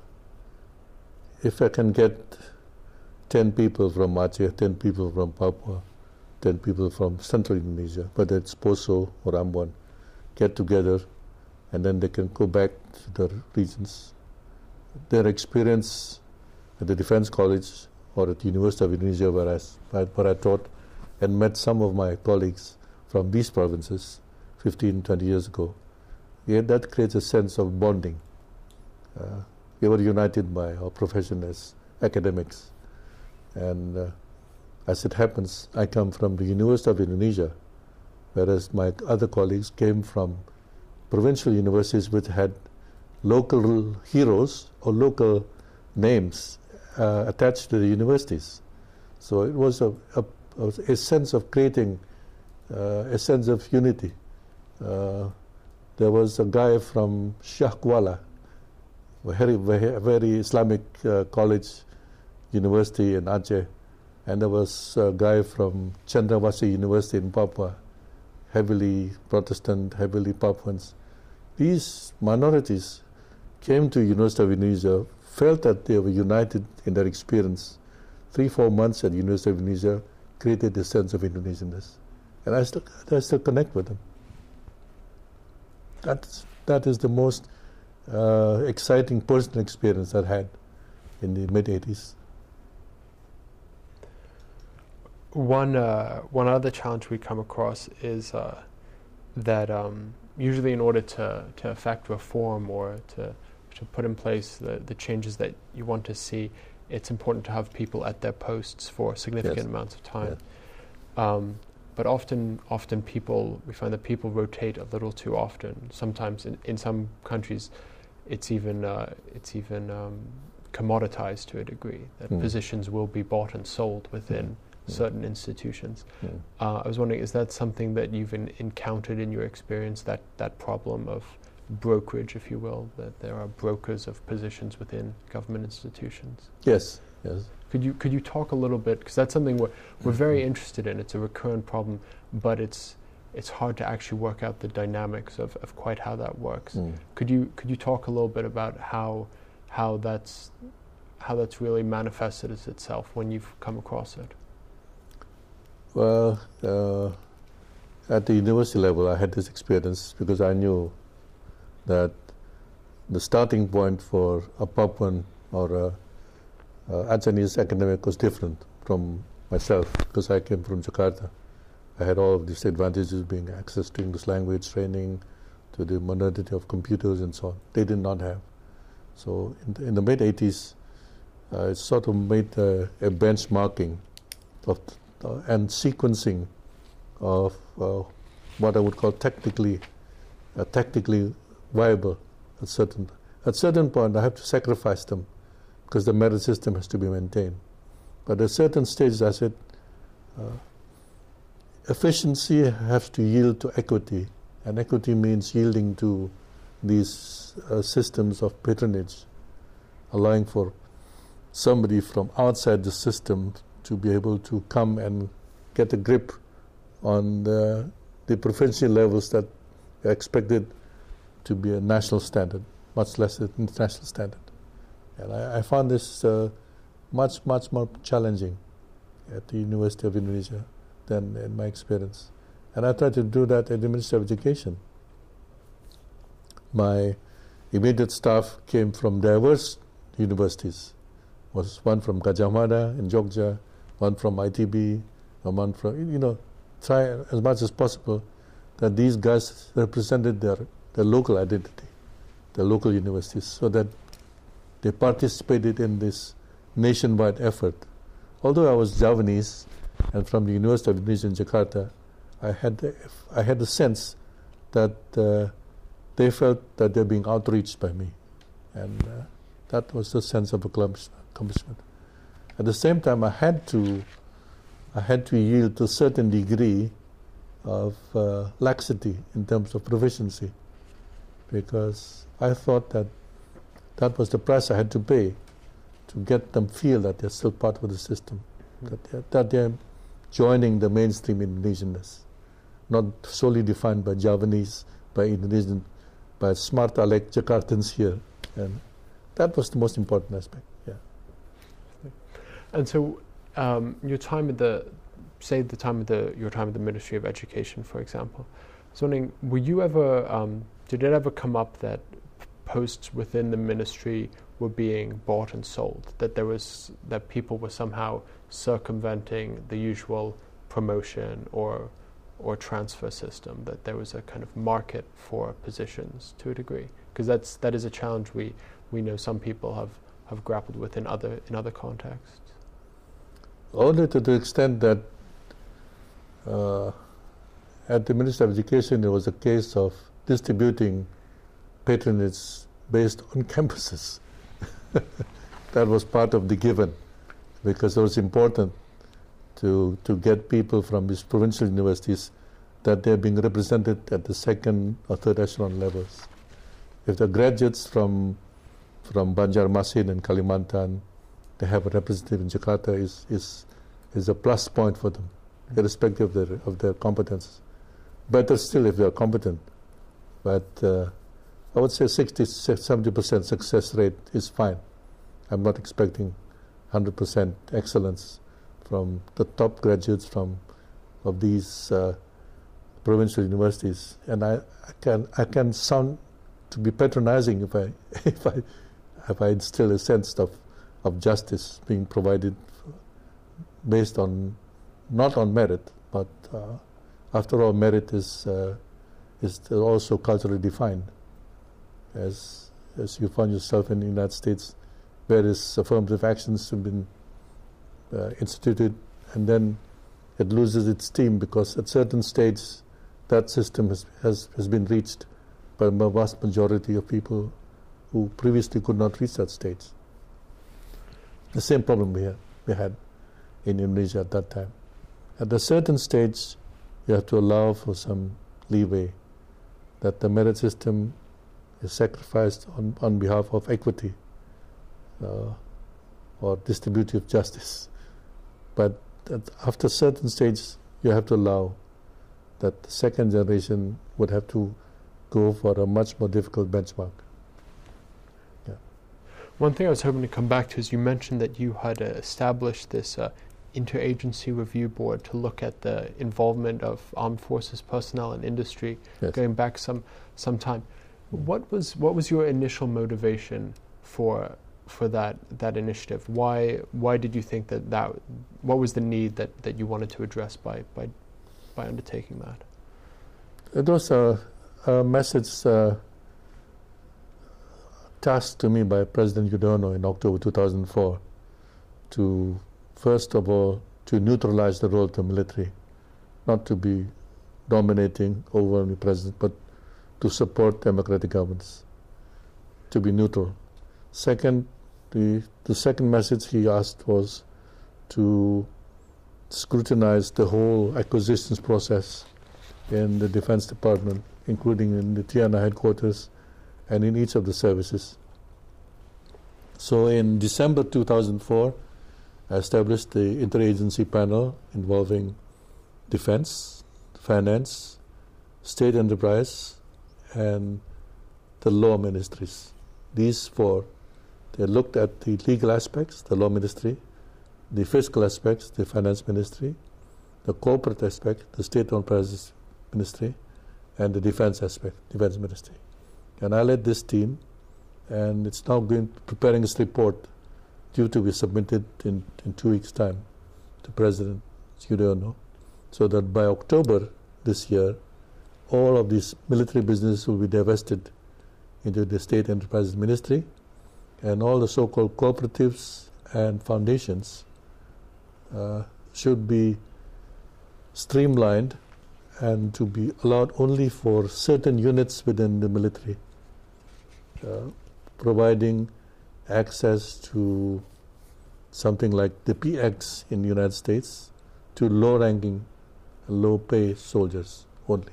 if I can get ten people from Aceh, ten people from Papua, ten people from Central Indonesia, whether it's Poso or Ambon, get together, and then they can go back to their regions. Their experience at the Defense College or at the University of Indonesia, where I, where I taught and met some of my colleagues from these provinces fifteen, twenty years ago, yeah, that creates a sense of bonding. Uh, we were united by our profession as academics. And uh, as it happens, I come from the University of Indonesia, whereas my other colleagues came from provincial universities which had local heroes or local names uh, attached to the universities. So it was a, a, a sense of creating uh, a sense of unity. Uh, there was a guy from Shah Kuala, a very, very, very Islamic uh, college, university in Aceh, and there was a guy from Cendrawasih University in Papua, heavily Protestant, heavily Papuans. These minorities came to University of Indonesia, felt that they were united in their experience. Three, four months at University of Indonesia created a sense of Indonesianness. And I still, I still connect with them. That's, that is the most uh, exciting personal experience I had in the mid eighties. One uh, one other challenge we come across is uh, that um, usually in order to, to effect reform or to to put in place the, the changes that you want to see, it's important to have people at their posts for significant yes. amounts of time. Yeah. Um, but often, often people, we find that people rotate a little too often. Sometimes in, in some countries, it's even uh, it's even um, commoditized to a degree, that mm. positions will be bought and sold within mm. certain institutions. Mm. Uh, I was wondering, is that something that you've in, encountered in your experience, that, that problem of brokerage, if you will, that there are brokers of positions within government institutions? Yes, yes. Could you could you talk a little bit, because that's something we're we're very interested in. It's a recurrent problem, but it's it's hard to actually work out the dynamics of, of quite how that works. Mm. Could you could you talk a little bit about how how that's how that's really manifested as itself when you've come across it? Well, uh, at the university level, I had this experience because I knew that the starting point for a Papuan or a, a Achanese academic was different from myself, because I came from Jakarta. I had all of these advantages, being access to English language training, to the modernity of computers and so on. They did not have. So in the, in the mid eighties, uh, it sort of made uh, a benchmarking of uh, and sequencing of uh, what I would call technically, uh, technically viable. At certain at certain point, I have to sacrifice them because the merit system has to be maintained. But at certain stages, I said, uh, efficiency has to yield to equity, and equity means yielding to these uh, systems of patronage, allowing for somebody from outside the system to be able to come and get a grip on the, the provincial levels that are expected to be a national standard, much less an international standard. And I, I found this uh, much, much more challenging at the University of Indonesia than in my experience. And I tried to do that at the Ministry of Education. My immediate staff came from diverse universities. Was one from Gajah Mada in Jogja, one from I T B, and one from, you know, try as much as possible that these guys represented their, their local identity, their local universities, so that they participated in this nationwide effort. Although I was Javanese and from the University of Indonesia in Jakarta, I had the, I had the sense that uh, they felt that they're being outreached by me, and uh, that was the sense of accomplishment. At the same time, I had to, I had to yield to a certain degree of uh, laxity in terms of proficiency, because I thought that that was the price I had to pay to get them feel that they're still part of the system, mm-hmm. that, they're, that they're joining the mainstream Indonesianness, not solely defined by Javanese, by Indonesian, by smart Alec Jakartans here. And that was the most important aspect, yeah. And so um, your time at the, say the time of the, your time at the Ministry of Education, for example, I was wondering, were you ever, um, did it ever come up that posts within the ministry were being bought and sold, that there was, that people were somehow circumventing the usual promotion or or transfer system, that there was a kind of market for positions to a degree? Because that's that is a challenge we we know some people have, have grappled with in other in other contexts. Only to the extent that uh, at the Ministry of Education there was a case of distributing patronage based on campuses. That was part of the given, because it was important to to get people from these provincial universities that they're being represented at the second or third echelon levels. If the graduates from from Banjarmasin and Kalimantan, they have a representative in Jakarta, is is is a plus point for them, irrespective of their of their competences. Better still if they are competent, but uh, I would say sixty, seventy percent success rate is fine. I'm not expecting one hundred percent excellence from the top graduates from of these uh, provincial universities, and I, I can I can sound to be patronizing if I if I if I instill a sense of of justice being provided based on not on merit, but uh, after all, merit is uh, is also culturally defined. As as you find yourself in the United States, various affirmative actions have been uh, instituted, and then it loses its steam because at certain stages that system has, has, has been reached by a vast majority of people who previously could not reach that stage. The same problem we had, we had in Indonesia at that time. At a certain stage, you have to allow for some leeway, that the merit system is sacrificed on, on behalf of equity uh, or distributive justice. But after certain stages, you have to allow that the second generation would have to go for a much more difficult benchmark. Yeah. One thing I was hoping to come back to is you mentioned that you had uh, established this uh, interagency review board to look at the involvement of armed forces personnel in industry, yes. going back some some time. What was what was your initial motivation for for that that initiative? Why why did you think that that what was the need that, that you wanted to address by by by undertaking that? It was a, a message uh, tasked to me by President Yudhoyono in October two thousand four to, first of all, to neutralize the role of the military, not to be dominating, overwhelming presence, but to support democratic governments, to be neutral. Second, the, the second message he asked was to scrutinize the whole acquisitions process in the Defense Department, including in the Tiana headquarters and in each of the services. So in December two thousand four, I established the interagency panel involving defense, finance, state enterprise, and the law ministries. These four, they looked at the legal aspects, the law ministry, the fiscal aspects, the finance ministry, the corporate aspect, the state enterprise ministry, and the defense aspect, defense ministry. And I led this team, and it's now going preparing this report due to be submitted in, in two weeks' time to President Yudhoyono, so that by October this year, all of these military businesses will be divested into the State Enterprises Ministry, and all the so-called cooperatives and foundations uh, should be streamlined and to be allowed only for certain units within the military, uh, providing access to something like the P X in the United States to low-ranking, low-pay soldiers only.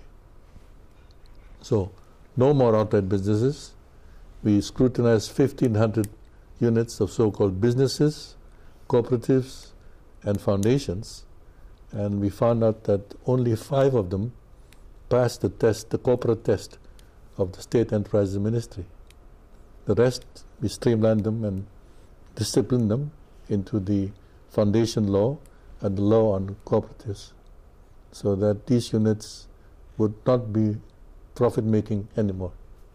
So, no more outright businesses. We scrutinized fifteen hundred units of so-called businesses, cooperatives, and foundations, and we found out that only five of them passed the test, the corporate test of the State Enterprises Ministry. The rest, we streamlined them and disciplined them into the foundation law and the law on cooperatives, so that these units would not be profit-making anymore.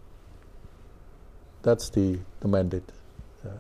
That's the, the mandate. Yeah.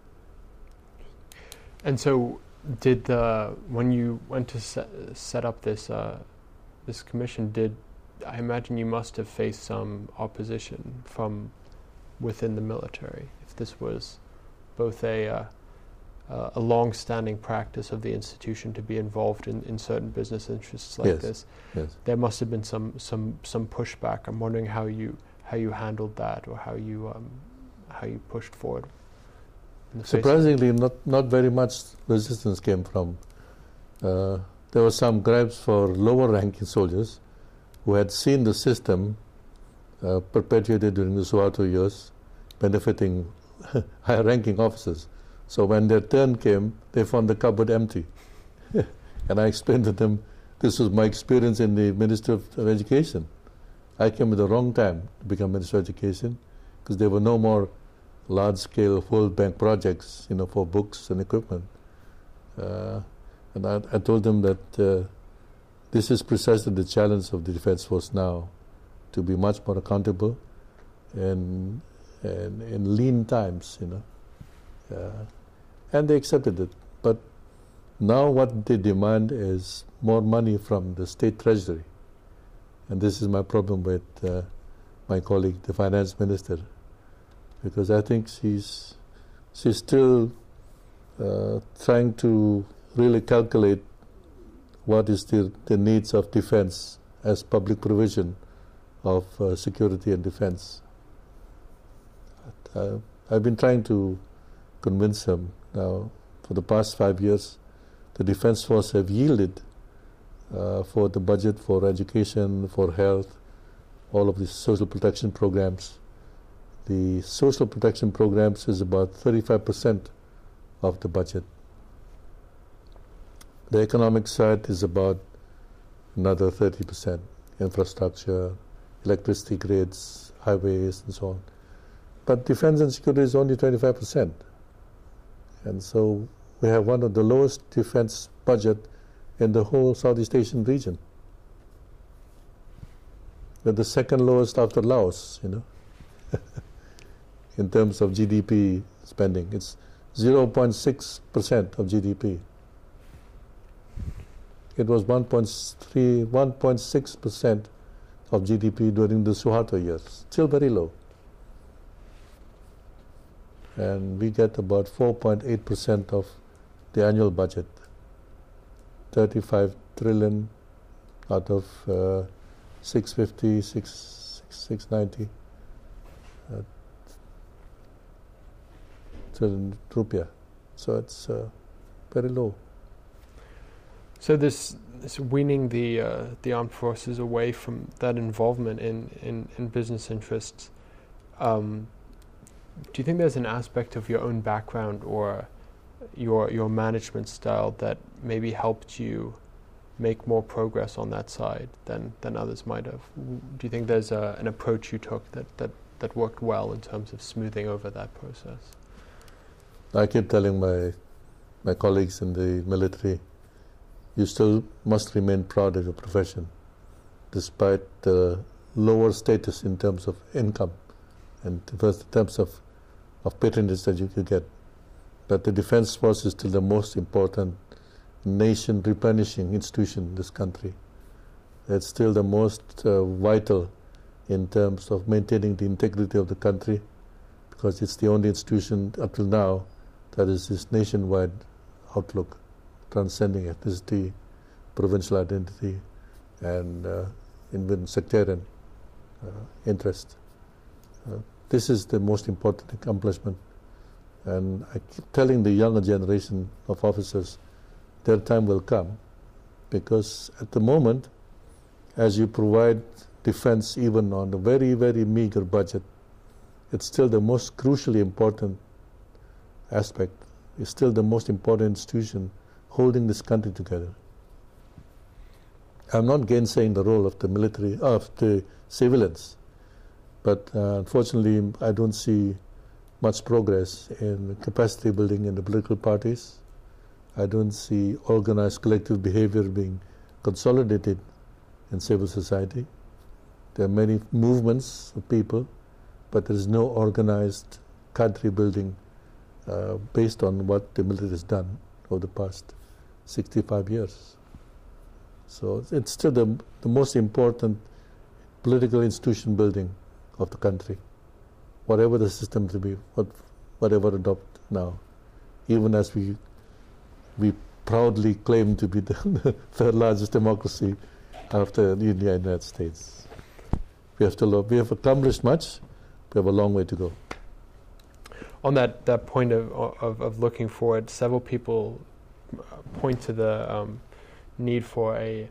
And so, did the when you went to set, set up this uh, this commission, did I imagine you must have faced some opposition from within the military, if this was both a uh, uh, a long-standing practice of the institution to be involved in, in certain business interests like yes. this? Yes. There must have been some some some pushback. I'm wondering how you how you handled that, or how you um, how you pushed forward. Surprisingly, not not very much resistance came from. Uh, there were some grabs for lower-ranking soldiers who had seen the system uh, perpetuated during the Suharto years, benefiting higher-ranking officers. So when their turn came, they found the cupboard empty. And I explained to them, this was my experience in the Ministry of, of Education. I came at the wrong time to become Minister of Education, because there were no more large-scale World Bank projects, you know, for books and equipment. Uh, and I, I told them that uh, this is precisely the challenge of the Defence Force now, to be much more accountable and, and in lean times, you know. Uh, and they accepted it. But now what they demand is more money from the state treasury. And this is my problem with uh, my colleague, the finance minister, because I think she's she's still uh, trying to really calculate what is the, the needs of defense as public provision of uh, security and defense. Uh, I've been trying to convince them now. For the past five years, the Defense Force have yielded uh, for the budget for education, for health, all of these social protection programs. The social protection programs is about thirty-five percent of the budget. The economic side is about another thirty percent. Infrastructure, electricity grids, highways, and so on. But defense and security is only twenty-five percent. And so we have one of the lowest defense budget in the whole Southeast Asian region. We're the second lowest after Laos, you know. in terms of G D P spending. It's zero point six percent of G D P. It was one point three, one point six percent of G D P during the Suharto years, still very low. And we get about four point eight percent of the annual budget, thirty-five trillion out of uh, six fifty, six, six ninety uh, trillion rupiah. So it's uh, very low. So this, this weaning the uh, the armed forces away from that involvement in, in, in business interests, um, do you think there's an aspect of your own background or your your management style that maybe helped you make more progress on that side than, than others might have? Do you think there's a, an approach you took that, that, that worked well in terms of smoothing over that process? I keep telling my my colleagues in the military, you still must remain proud of your profession, despite the lower status in terms of income and in terms of, of patronage that you could get. But the Defense Force is still the most important nation replenishing institution in this country. It's still the most uh, vital in terms of maintaining the integrity of the country, because it's the only institution up till now that is this nationwide outlook, transcending ethnicity, provincial identity, and uh, even sectarian uh, interest. Uh, this is the most important accomplishment. And I keep telling the younger generation of officers, their time will come, because at the moment, as you provide defense even on a very, very meager budget, it's still the most crucially important aspect. It's still the most important institution holding this country together. I'm not gainsaying the role of the military, of the civilians, but uh, unfortunately I don't see much progress in capacity building in the political parties. I don't see organized collective behavior being consolidated in civil society. There are many movements of people, but there is no organized country building uh, based on what the military has done over the past sixty-five years. So it's still the, the most important political institution building of the country, whatever the system to be, what, whatever adopt now, even as we we proudly claim to be the third largest democracy after the United States. We have to we have accomplished much. We have a long way to go. On that, that point of, of of looking forward, several people point to the um, need for a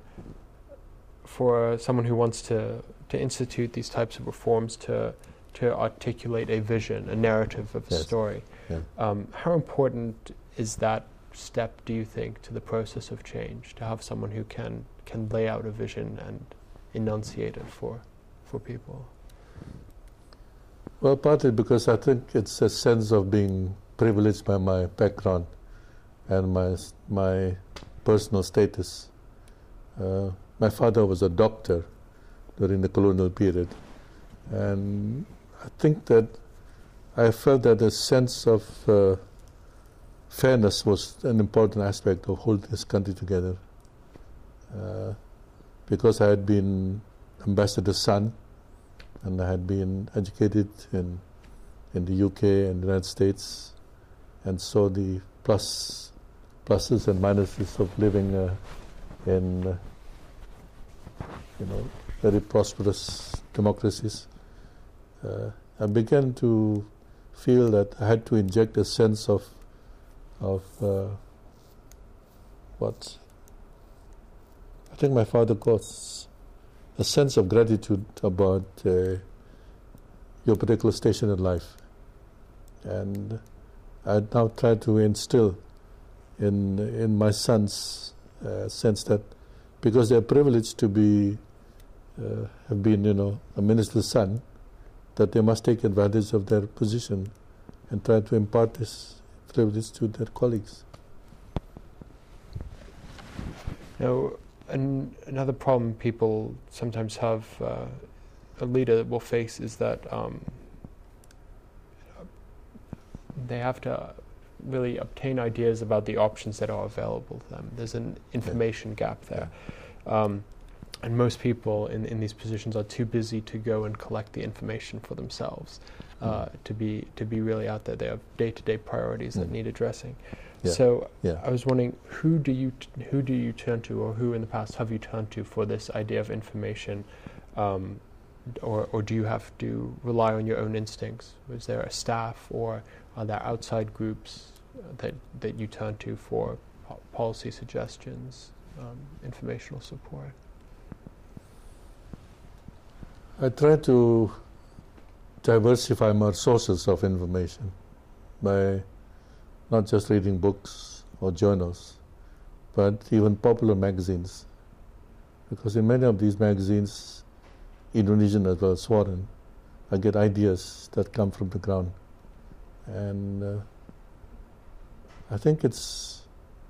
for someone who wants to to institute these types of reforms to to articulate a vision, a narrative of a yes. story. Yeah. Um, how important is that step, do you think, to the process of change, to have someone who can can lay out a vision and enunciate it for for people? Well, partly because I think it's a sense of being privileged by my background and my my personal status. Uh, my father was a doctor during the colonial period, and I think that I felt that a sense of uh, fairness was an important aspect of holding this country together. Uh, because I had been ambassador's son, and I had been educated in in the U K and the United States, and saw the plus pluses and minuses of living uh, in uh, you know very prosperous democracies. Uh, I began to feel that I had to inject a sense of of uh, what I think my father calls a sense of gratitude about uh, your particular station in life. And I now try to instill in in my sons uh, sense that because they're privileged to be uh, have been you know a minister's son, that they must take advantage of their position and try to impart this privilege to their colleagues. Now, an, another problem people sometimes have, uh, a leader will face, is that um, they have to really obtain ideas about the options that are available to them. There's an information yeah. gap there. Yeah. Um, and most people in, in these positions are too busy to go and collect the information for themselves, uh, mm. to be to be really out there. They have day-to-day priorities mm. that need addressing. Yeah. So yeah. I was wondering, who do you t- who do you turn to, or who in the past have you turned to for this idea of information, um, or or do you have to rely on your own instincts? Was there a staff, or are there outside groups that that you turn to for po- policy suggestions, um, informational support? I try to diversify my sources of information by not just reading books or journals, but even popular magazines. Because in many of these magazines, Indonesian as well as foreign, I get ideas that come from the ground. And uh, I think it's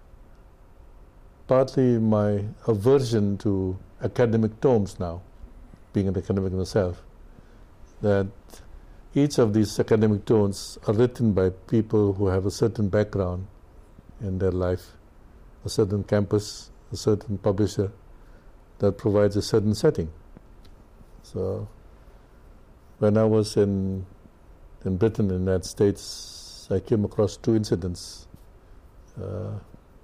partly my aversion to academic tomes now, being an academic myself, that each of these academic tomes are written by people who have a certain background in their life, a certain campus, a certain publisher that provides a certain setting. So when I was in in Britain, in the United States, I came across two incidents. Uh,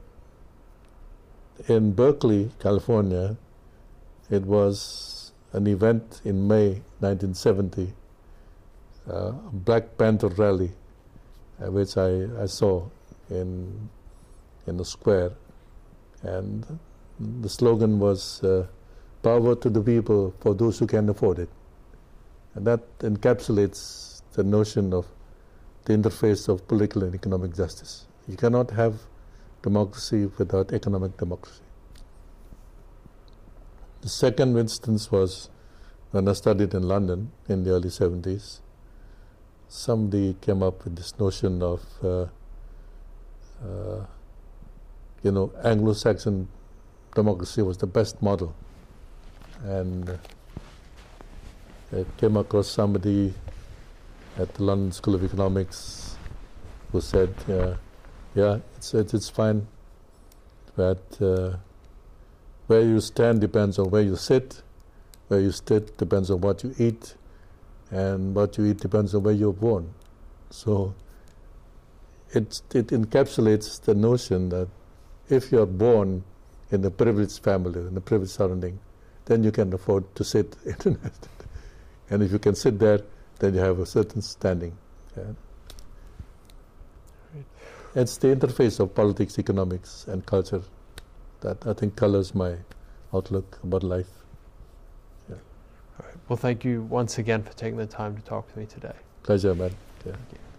in Berkeley, California, it was an event in May nineteen seventy, uh, a Black Panther rally, uh, which I, I saw in in the square, and the slogan was uh, "Power to the people for those who can afford it," and that encapsulates the notion of the interface of political and economic justice. You cannot have democracy without economic democracy. The second instance was when I studied in London in the early seventies. Somebody came up with this notion of, uh, uh, you know, Anglo-Saxon democracy was the best model. And uh, I came across somebody at the London School of Economics who said, uh, yeah, it's, it's, it's fine, but uh, where you stand depends on where you sit, where you sit depends on what you eat, and what you eat depends on where you're born. So it, it encapsulates the notion that if you're born in a privileged family, in a privileged surrounding, then you can afford to sit in the nest. And if you can sit there, then you have a certain standing. Yeah. Right. It's the interface of politics, economics, and culture that I think colors my outlook about life. Yeah. All right. Well, thank you once again for taking the time to talk to me today. Pleasure, man. Yeah. Thank you.